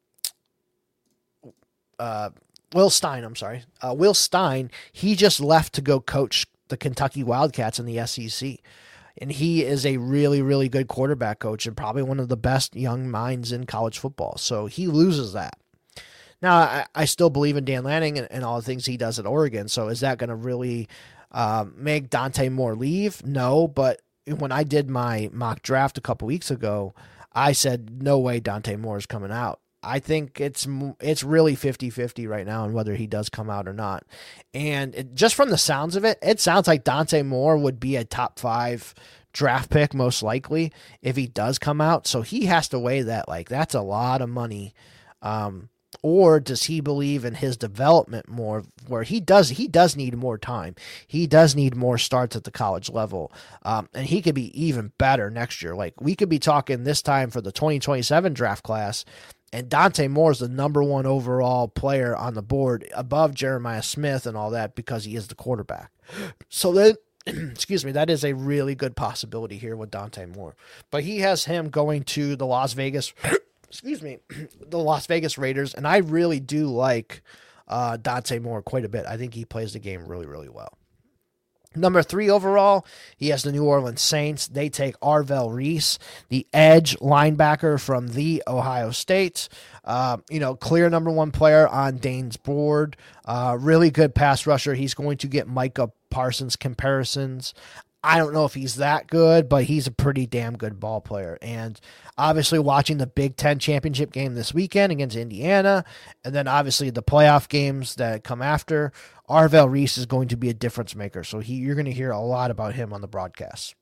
uh, Will Stein, I'm sorry, uh, Will Stein, he just left to go coach the Kentucky Wildcats in the S E C. And he is a really, really good quarterback coach and probably one of the best young minds in college football. So he loses that. Now, I, I still believe in Dan Lanning and, and all the things he does at Oregon. So is that going to really um, make Dante Moore leave? No, but when I did my mock draft a couple weeks ago, I said, no way Dante Moore is coming out. I think it's it's really fifty-fifty right now on whether he does come out or not. And it, just from the sounds of it, it sounds like Dante Moore would be a top five draft pick most likely if he does come out. So he has to weigh that. Like, that's a lot of money. Um, or does he believe in his development more, where he does he does need more time. He does need more starts at the college level. Um, and he could be even better next year. Like, we could be talking this time for the twenty twenty-seven draft class, and Dante Moore is the number one overall player on the board above Jeremiah Smith and all that because he is the quarterback. So then, excuse me, that is a really good possibility here with Dante Moore. But he has him going to the Las Vegas, excuse me, the Las Vegas Raiders, and I really do like uh, Dante Moore quite a bit. I think he plays the game really, really well. Number three overall, he has the New Orleans Saints. They take Arvell Reese, the edge linebacker from the Ohio State. Uh, you know, clear number one player on Dane's board. Uh, really good pass rusher. He's going to get Micah Parsons comparisons. I don't know if he's that good, but he's a pretty damn good ball player. And obviously watching the Big Ten championship game this weekend against Indiana, and then obviously the playoff games that come after, Arvell Reese is going to be a difference maker. So he, you're going to hear a lot about him on the broadcast.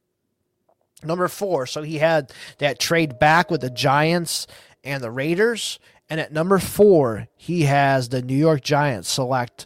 Number four, so he had that trade back with the Giants and the Raiders. And at number four, he has the New York Giants select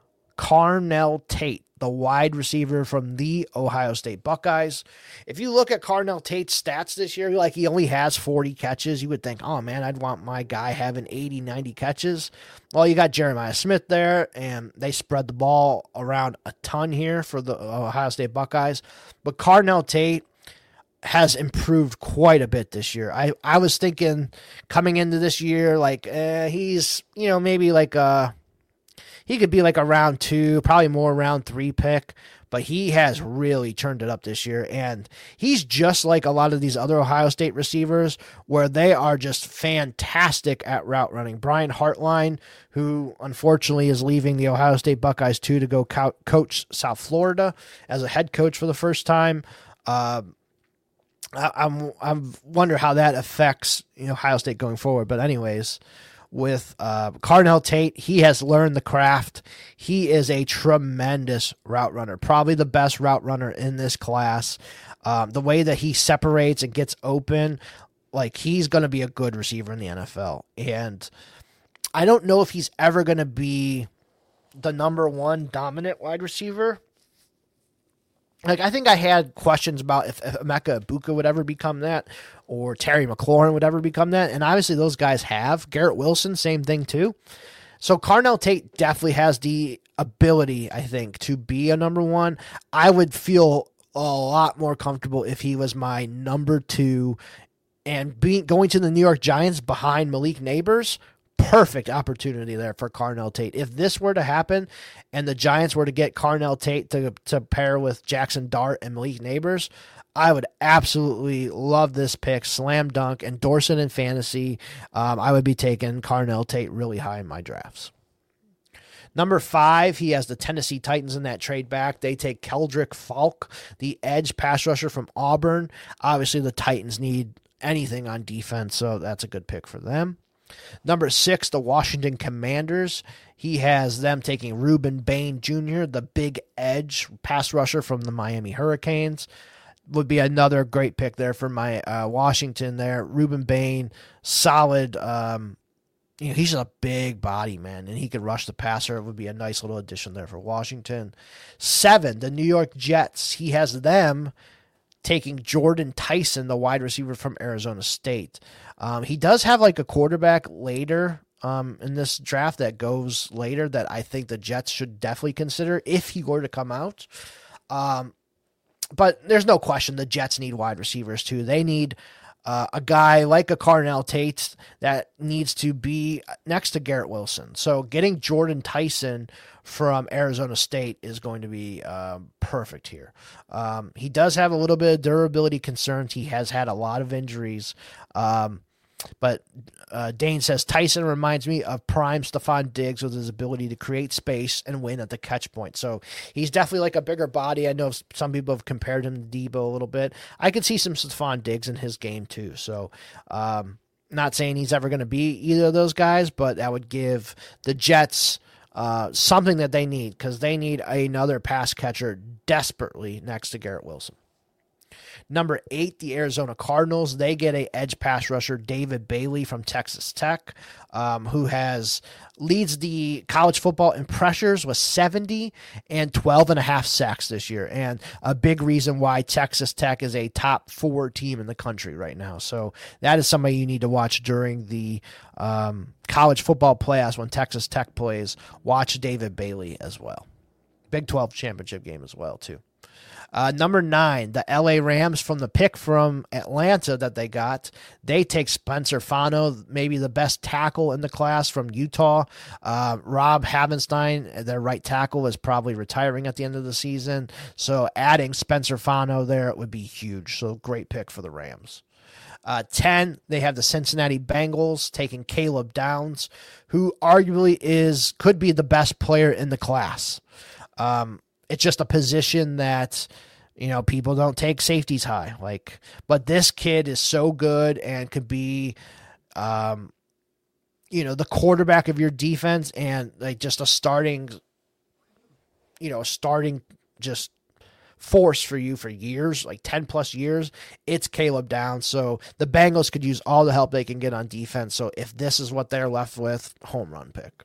Carnell Tate, the wide receiver from the Ohio State Buckeyes. If you look at Carnell Tate's stats this year, like, he only has forty catches. You would think, oh man, I'd want my guy having eighty, ninety catches. Well, you got Jeremiah Smith there, and they spread the ball around a ton here for the Ohio State Buckeyes. But Carnell Tate has improved quite a bit this year. I, I was thinking coming into this year, like, eh, he's, you know, maybe like a, he could be like a round two, probably more round three pick, but he has really turned it up this year. And he's just like a lot of these other Ohio State receivers, where they are just fantastic at route running. Brian Hartline, who unfortunately is leaving the Ohio State Buckeyes too to go co- coach South Florida as a head coach for the first time. Uh, I, I'm I'm wonder how that affects, you know, Ohio State going forward. But anyways, with uh, Carnell Tate. He has learned the craft. He is a tremendous route runner, probably the best route runner in this class. Um, the way that he separates and gets open, like he's going to be a good receiver in the N F L. And I don't know if he's ever going to be the number one dominant wide receiver. Like, I think I had questions about if, if Emeka Ibuka would ever become that, or Terry McLaurin would ever become that, and obviously those guys have. Garrett Wilson, same thing too. So Carnell Tate definitely has the ability, I think, to be a number one. I would feel a lot more comfortable if he was my number two, and being going to the New York Giants behind Malik Neighbors. Perfect opportunity there for Carnell Tate. If this were to happen and the Giants were to get Carnell Tate to, to pair with Jackson Dart and Malik Neighbors, I would absolutely love this pick. Slam dunk. Endorse it in fantasy. Um, I would be taking Carnell Tate really high in my drafts. Number five, he has the Tennessee Titans in that trade back. They take Keldrick Falk, the edge pass rusher from Auburn. Obviously, the Titans need anything on defense, so that's a good pick for them. Number six, the Washington Commanders. He has them taking Ruben Bain Junior, the big edge pass rusher from the Miami Hurricanes. Would be another great pick there for my uh, Washington there. Ruben Bain, solid. Um, you know, he's a big body, man, and he can rush the passer. It would be a nice little addition there for Washington. Seven, the New York Jets. He has them taking Jordan Tyson, the wide receiver from Arizona State. Um, he does have like a quarterback later um, in this draft that goes later that I think the Jets should definitely consider if he were to come out. Um, but there's no question the Jets need wide receivers too. They need uh, a guy like a Carnell Tate that needs to be next to Garrett Wilson. So getting Jordan Tyson from Arizona State is going to be um, perfect here. Um, he does have a little bit of durability concerns. He has had a lot of injuries. Um, but uh, Dane says, Tyson reminds me of prime Stephon Diggs with his ability to create space and win at the catch point. So he's definitely like a bigger body. I know some people have compared him to Debo a little bit. I could see some Stephon Diggs in his game too. So um, not saying he's ever going to be either of those guys, but that would give the Jets Uh, something that they need, because they need another pass catcher desperately next to Garrett Wilson. Number eight, the Arizona Cardinals. They get a edge pass rusher, David Bailey from Texas Tech, um, who has leads the college football in pressures with seventy and twelve and a half sacks this year. And a big reason why Texas Tech is a top four team in the country right now. So that is somebody you need to watch during the um, college football playoffs when Texas Tech plays. Watch David Bailey as well. Big twelve championship game as well, too. Uh, number nine, the L A Rams, from the pick from Atlanta that they got. They take Spencer Fano, maybe the best tackle in the class from Utah. Uh, Rob Havenstein, their right tackle, is probably retiring at the end of the season. So adding Spencer Fano there would be huge. So great pick for the Rams. Uh, ten, they have the Cincinnati Bengals taking Caleb Downs, who arguably is could be the best player in the class. Um, It's just a position that, you know, people don't take safeties high. Like, but this kid is so good and could be, um, you know, the quarterback of your defense and like just a starting, you know, starting just force for you for years, like ten plus years. It's Caleb Downs. So the Bengals could use all the help they can get on defense. So if this is what they're left with, home run pick.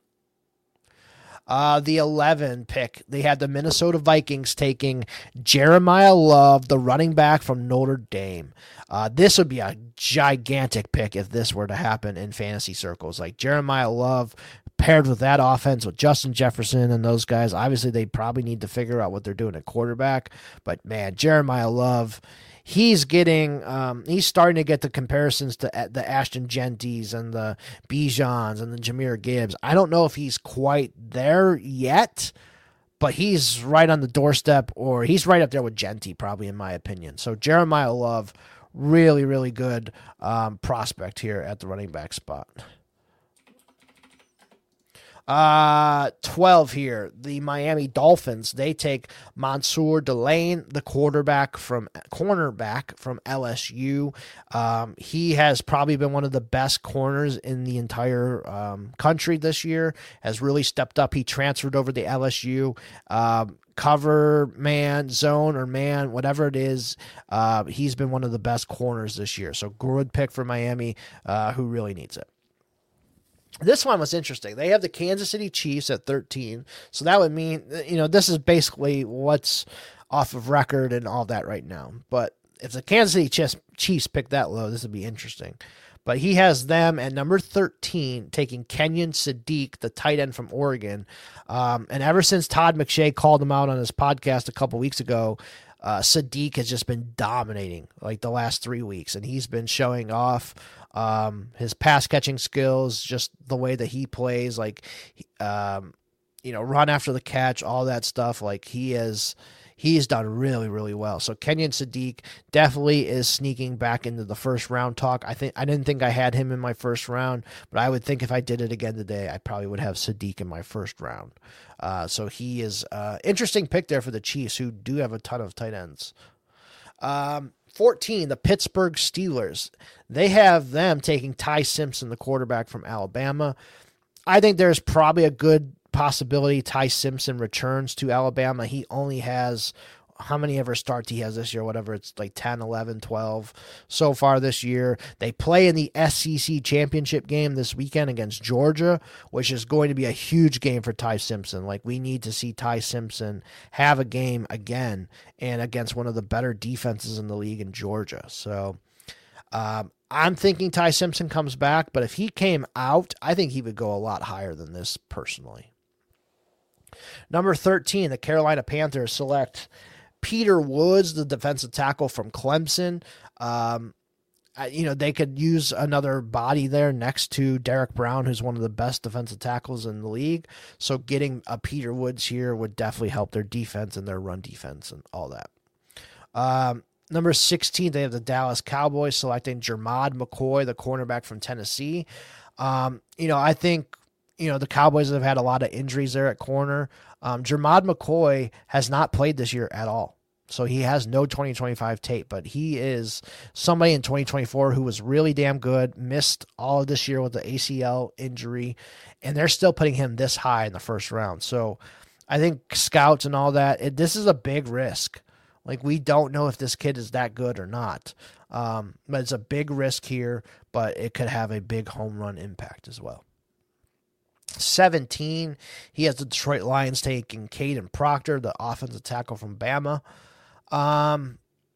Uh, the eleven pick, they had the Minnesota Vikings taking Jeremiah Love, the running back from Notre Dame. Uh, this would be a gigantic pick if this were to happen in fantasy circles. Like Jeremiah Love paired with that offense with Justin Jefferson and those guys. Obviously, they probably need to figure out what they're doing at quarterback. But, man, Jeremiah Love, he's getting, um, he's starting to get the comparisons to the Ashton Genties and the Bijans and the Jahmyr Gibbs. I don't know if he's quite there yet, but he's right on the doorstep, or he's right up there with Genty, probably, in my opinion. So Jeremiah Love, really, really good um, prospect here at the running back spot. Uh, twelve here. The Miami Dolphins, they take Mansour Delane, the quarterback from cornerback from L S U. Um, he has probably been one of the best corners in the entire um, country this year, has really stepped up. He transferred over to L S U. Um, cover man, zone or man, whatever it is. Uh, he's been one of the best corners this year. So good pick for Miami, uh, who really needs it. This one was interesting. They have the Kansas City Chiefs at thirteen. So that would mean, you know, this is basically what's off of record and all that right now. But if the Kansas City Chiefs pick that low, this would be interesting. But he has them at number thirteen, taking Kenyon Sadiq, the tight end from Oregon. Um, and ever since Todd McShay called him out on his podcast a couple weeks ago, uh, Sadiq has just been dominating like the last three weeks. And he's been showing off um, his pass catching skills, just the way that he plays, like, um, you know, run after the catch, all that stuff. Like he is... He's done really, really well. So Kenyon Sadiq definitely is sneaking back into the first round talk. I think I didn't think I had him in my first round, but I would think if I did it again today, I probably would have Sadiq in my first round. Uh, so he is uh, interesting pick there for the Chiefs, who do have a ton of tight ends. Um, fourteen, the Pittsburgh Steelers. They have them taking Ty Simpson, the quarterback from Alabama. I think there's probably a good possibility Ty Simpson returns to Alabama. He only has, how many ever starts he has this year, whatever, it's like ten, eleven, twelve so far this year. They play in the S E C championship game this weekend against Georgia, which is going to be a huge game for Ty Simpson. Like, we need to see Ty Simpson have a game again and against one of the better defenses in the league in Georgia. So um, I'm thinking Ty Simpson comes back, but if he came out, I think he would go a lot higher than this personally. Number thirteen, the Carolina Panthers select Peter Woods, the defensive tackle from Clemson. Um, you know, they could use another body there next to Derek Brown, who's one of the best defensive tackles in the league. So getting a Peter Woods here would definitely help their defense and their run defense and all that. Um, number sixteen, they have the Dallas Cowboys selecting Jermod McCoy, the cornerback from Tennessee. Um, you know, I think You know, the Cowboys have had a lot of injuries there at corner. Um, Jermod McCoy has not played this year at all. So he has no twenty twenty-five tape, but he is somebody in twenty twenty-four who was really damn good, missed all of this year with the A C L injury, and they're still putting him this high in the first round. So I think scouts and all that, it, this is a big risk. Like, we don't know if this kid is that good or not. Um, but it's a big risk here, but it could have a big home run impact as well. seventeen, he has the Detroit Lions taking Caden Proctor, the offensive tackle from Bama. Um,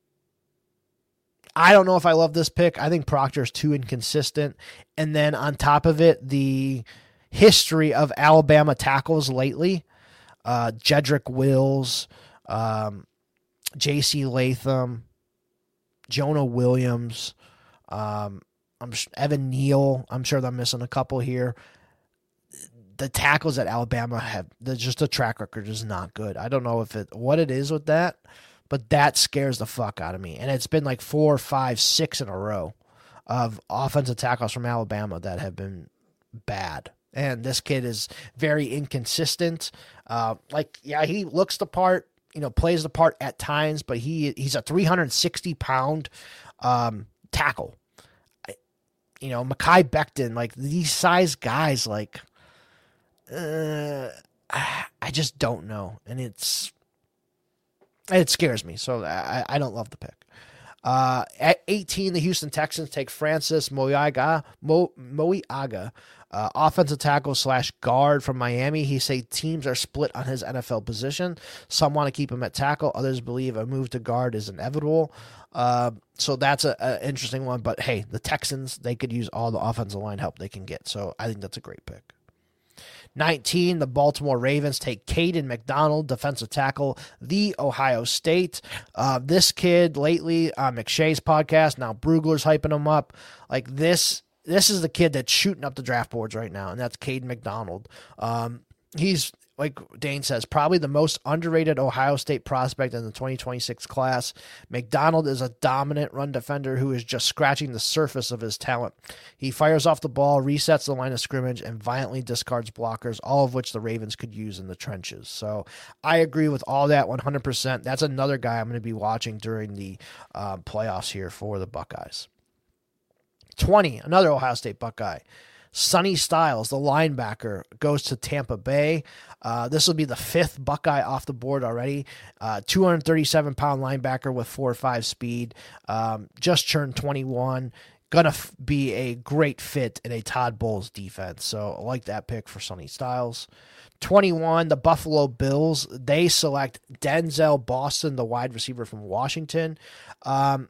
I don't know if I love this pick. I think Proctor's too inconsistent. And then on top of it, the history of Alabama tackles lately, uh, Jedrick Wills, um, J C Latham, Jonah Williams, um, I'm Evan Neal. I'm sure I'm missing a couple here. The tackles at Alabama have, just the track record is not good. I don't know if it what it is with that, but that scares the fuck out of me. And it's been like four, five, six in a row of offensive tackles from Alabama that have been bad. And this kid is very inconsistent. Uh, like, yeah, he looks the part, you know, plays the part at times, but he he's a three hundred sixty pound um, tackle. I, you know, Mekhi Becton, like these size guys, like. Uh, I just don't know, and it's it scares me, so I, I don't love the pick. Uh, at eighteen, the Houston Texans take Francis Moiaga, Mo, Moiaga, uh, offensive tackle slash guard from Miami. He say teams are split on his N F L position. Some want to keep him at tackle. Others believe a move to guard is inevitable. Uh, so that's a, a interesting one. But hey, the Texans, they could use all the offensive line help they can get. So I think that's a great pick. nineteen, the Baltimore Ravens take Caden McDonald, defensive tackle, the Ohio State. Uh, this kid lately on McShay's podcast, now Brugler's hyping him up. Like this, this is the kid that's shooting up the draft boards right now, and that's Caden McDonald. Um, he's like Dane says, probably the most underrated Ohio State prospect in the twenty twenty-six class. McDonald is a dominant run defender who is just scratching the surface of his talent. He fires off the ball, resets the line of scrimmage, and violently discards blockers, all of which the Ravens could use in the trenches. So I agree with all that one hundred percent. That's another guy I'm going to be watching during the uh, playoffs here for the Buckeyes. twenty, another Ohio State Buckeye. Sonny Styles, the linebacker, goes to Tampa Bay. Uh, this will be the fifth Buckeye off the board already. Uh, two hundred thirty-seven pound linebacker with four five speed. Um, just turned twenty-one. Gonna f- be a great fit in a Todd Bowles defense. So I like that pick for Sonny Styles. twenty-one, the Buffalo Bills. They select Denzel Boston, the wide receiver from Washington. Um,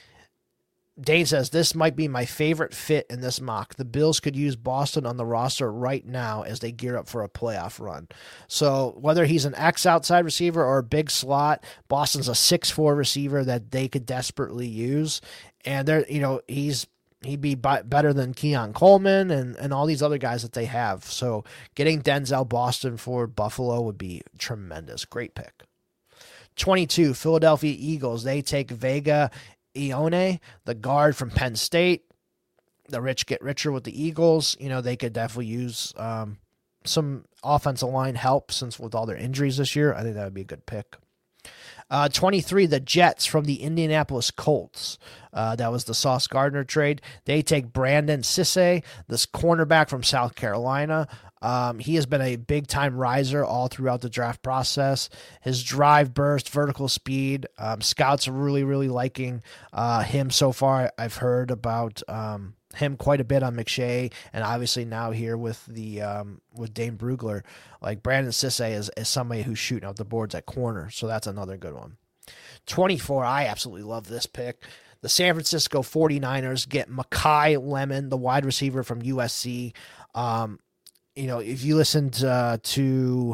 Dane says, this might be my favorite fit in this mock. The Bills could use Boston on the roster right now as they gear up for a playoff run. So whether he's an X outside receiver or a big slot, Boston's a six foot four receiver that they could desperately use. And they're, you know, he's he'd be by, better than Keon Coleman and, and all these other guys that they have. So getting Denzel Boston for Buffalo would be tremendous. Great pick. twenty-two, Philadelphia Eagles. They take Vega Ione, the guard from Penn State. The rich get richer with the Eagles. You know, they could definitely use um, some offensive line help since with all their injuries this year. I think that would be a good pick. Uh, twenty-three, the Jets from the Indianapolis Colts. Uh, that was the Sauce Gardner trade. They take Brandon Cisse, this cornerback from South Carolina. Um, he has been a big-time riser all throughout the draft process. His drive burst, vertical speed, um, scouts are really, really liking uh, him so far. I've heard about um, him quite a bit on McShay, and obviously now here with the um, with Dane Brugler. Like Brandon Cisse is, is somebody who's shooting out the boards at corner, so that's another good one. twenty-four, I absolutely love this pick. The San Francisco forty-niners get Makai Lemon, the wide receiver from U S C. Um, you know, if you listened uh, to,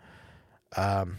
um,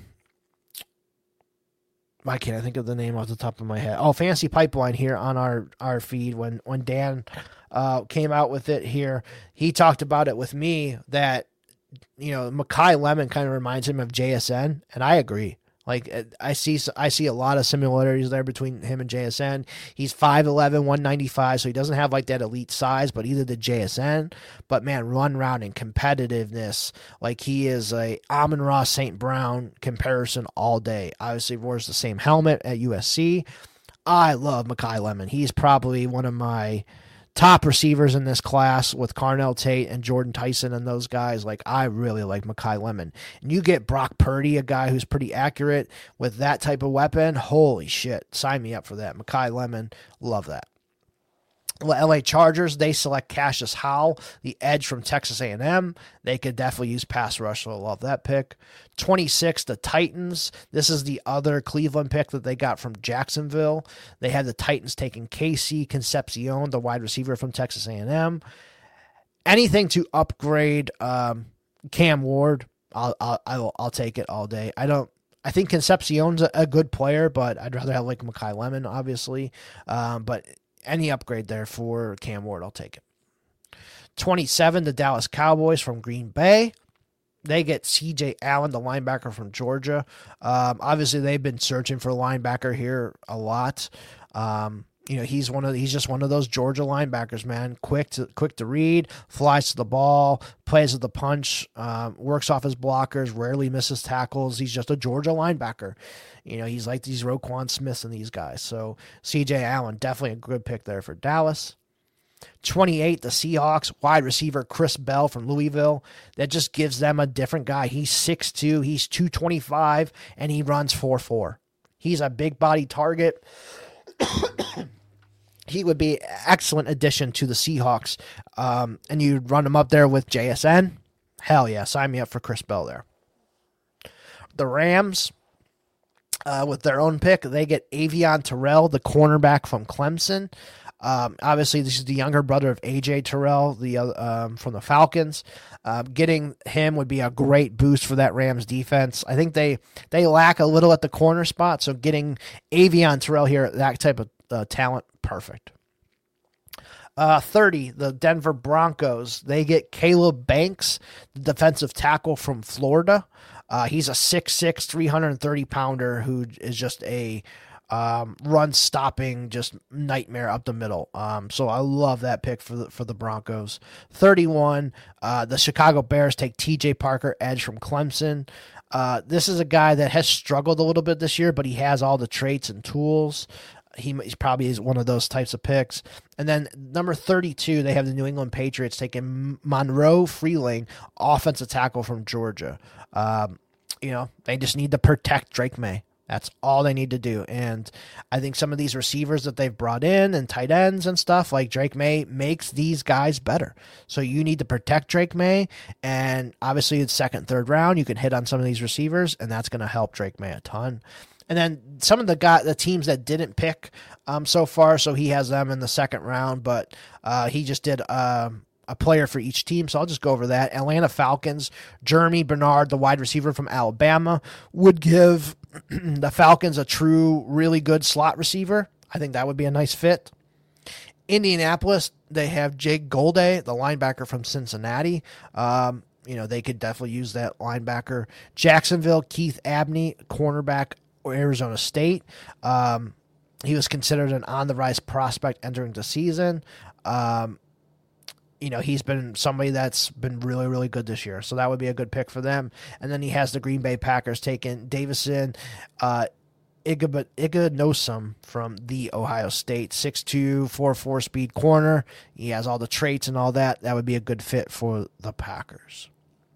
why can't I think of the name off the top of my head? Oh, Fantasy Pipeline here on our, our feed when, when Dan uh, came out with it here, he talked about it with me that, you know, Makai Lemon kind of reminds him of J S N, and I agree. Like, I see I see a lot of similarities there between him and J S N. He's five eleven, one ninety-five, so he doesn't have, like, that elite size, but either did J S N. But, man, run round and competitiveness, like, he is a Amon-Ra Saint Brown comparison all day. Obviously, wears the same helmet at U S C. I love Makai Lemon. He's probably one of my top receivers in this class with Carnell Tate and Jordan Tyson and those guys. Like, I really like Makai Lemon. And you get Brock Purdy, a guy who's pretty accurate with that type of weapon. Holy shit. Sign me up for that. Makai Lemon, love that. L A Chargers, they select Cassius Howell, the edge from Texas A and M. They could definitely use pass rush, so I love that pick. twenty-six, the Titans. This is the other Cleveland pick that they got from Jacksonville. They had the Titans taking Casey Concepcion, the wide receiver from Texas A and M. Anything to upgrade um, Cam Ward, I'll, I'll I'll I'll take it all day. I don't. I think Concepcion's a, a good player, but I'd rather have like Makai Lemon, obviously. Um, but any upgrade there for Cam Ward, I'll take it. twenty-seven, the Dallas Cowboys from Green Bay. They get C J Allen, the linebacker from Georgia. Um, obviously, they've been searching for a linebacker here a lot. Um, you know, he's one of he's just one of those Georgia linebackers, man. Quick to quick to read, flies to the ball, plays with the punch, um, works off his blockers, rarely misses tackles. He's just a Georgia linebacker. You know, he's like these Roquan Smiths and these guys. So C J Allen, definitely a good pick there for Dallas. twenty-eight, the Seahawks, wide receiver Chris Bell from Louisville. That just gives them a different guy. He's six two, he's two twenty-five, and he runs four four. He's a big body target. He would be an excellent addition to the Seahawks. Um, and you'd run him up there with J S N. Hell yeah, sign me up for Chris Bell there. The Rams, uh, with their own pick, they get Avion Terrell, the cornerback from Clemson. Um, obviously, this is the younger brother of A J Terrell, the um, from the Falcons. Uh, getting him would be a great boost for that Rams defense. I think they they lack a little at the corner spot, so getting Avion Terrell here, that type of uh, talent, perfect. Uh, thirty, the Denver Broncos. They get Caleb Banks, the defensive tackle from Florida. Uh, he's a six six, three hundred thirty pounder who is just a um, run stopping, just nightmare up the middle. Um, so I love that pick for the, for the Broncos. thirty-one, uh, the Chicago Bears take T J Parker, edge from Clemson. Uh, this is a guy that has struggled a little bit this year, but he has all the traits and tools. He he's probably is one of those types of picks. And then number thirty-two, they have the New England Patriots taking Monroe Freeling, offensive tackle from Georgia. Um, you know, they just need to protect Drake May. That's all they need to do. And I think some of these receivers that they've brought in and tight ends and stuff like Drake May makes these guys better. So you need to protect Drake May. And obviously it's second, third round. You can hit on some of these receivers and that's going to help Drake May a ton. And then some of the guy, the teams that didn't pick um, so far, so he has them in the second round, but uh, he just did um, a player for each team, so I'll just go over that. Atlanta Falcons, Jeremy Bernard, the wide receiver from Alabama, would give the Falcons a true, really good slot receiver. I think that would be a nice fit. Indianapolis, they have Jake Golday, the linebacker from Cincinnati. Um, you know, they could definitely use that linebacker. Jacksonville, Keith Abney, cornerback, Arizona State. Um, he was considered an on-the-rise prospect entering the season. Um, you know, he's been somebody that's been really, really good this year. So that would be a good pick for them. And then he has the Green Bay Packers taking Davison uh, Ighodosum from the Ohio State, six two, four four speed corner. He has all the traits and all that. That would be a good fit for the Packers.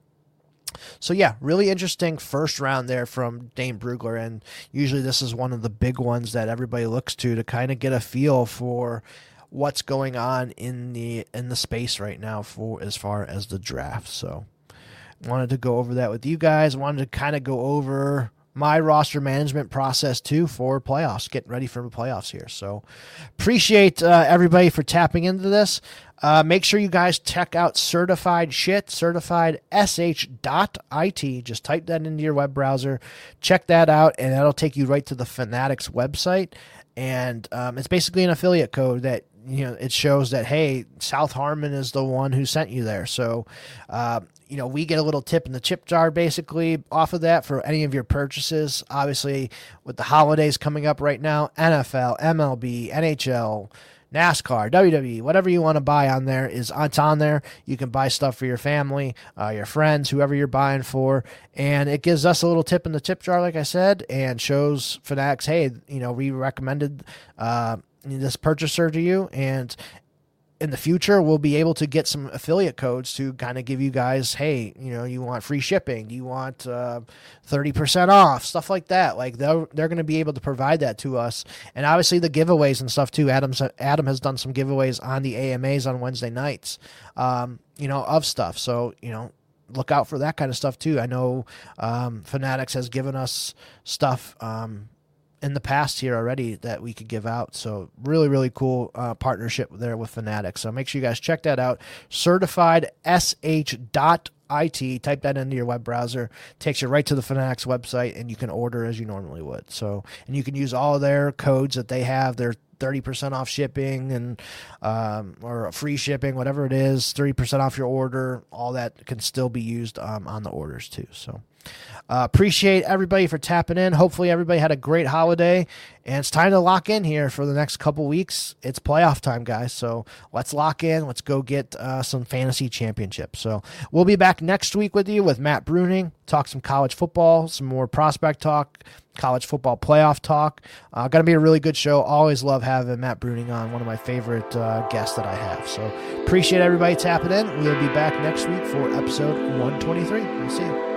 So, yeah, really interesting first round there from Dane Brugler, and usually this is one of the big ones that everybody looks to to kind of get a feel for what's going on in the in the space right now for as far as the draft. So, wanted to go over that with you guys. Wanted to kind of go over my roster management process too for playoffs, getting ready for the playoffs here. So, appreciate uh, everybody for tapping into this. Uh, make sure you guys check out Certified Shit, certified s h dot i t. Just type that into your web browser. Check that out, and that'll take you right to the Fanatics website. And um, it's basically an affiliate code that, you know, it shows that, hey, South Harmon is the one who sent you there. So, uh, you know, we get a little tip in the chip jar basically off of that for any of your purchases. Obviously, with the holidays coming up right now, N F L, M L B, N H L, NASCAR, W W E, whatever you want to buy on there is it's on there. You can buy stuff for your family, uh, your friends, whoever you're buying for, and it gives us a little tip in the tip jar, like I said, and shows Fanatics, hey, you know, we recommended uh, this purchaser to you, and in the future, we'll be able to get some affiliate codes to kind of give you guys, hey, you know, you want free shipping, you want uh, thirty percent off, stuff like that. Like they're, they're going to be able to provide that to us. And obviously the giveaways and stuff too. Adam's, Adam has done some giveaways on the A M As on Wednesday nights, um, you know, of stuff. So, you know, look out for that kind of stuff too. I know um, Fanatics has given us stuff um in the past here already that we could give out. So really, really cool uh, partnership there with Fanatics. So make sure you guys check that out. certified s h dot i t. Type that into your web browser. Takes you right to the Fanatics website, and you can order as you normally would. So, and you can use all of their codes that they have. Their thirty percent off shipping and um, or free shipping, whatever it is, thirty percent off your order. All that can still be used um, on the orders too. So uh, appreciate everybody for tapping in. Hopefully everybody had a great holiday, and it's time to lock in here for the next couple weeks. It's playoff time, guys. So let's lock in. Let's go get uh, some fantasy championships. So we'll be back next week with you with Matt Bruning, talk some college football, some more prospect talk, college football playoff talk. Uh, going to be a really good show. Always love having Matt Bruning on, one of my favorite uh, guests that I have. So appreciate everybody tapping in. We'll be back next week for episode one twenty-three. We'll see you.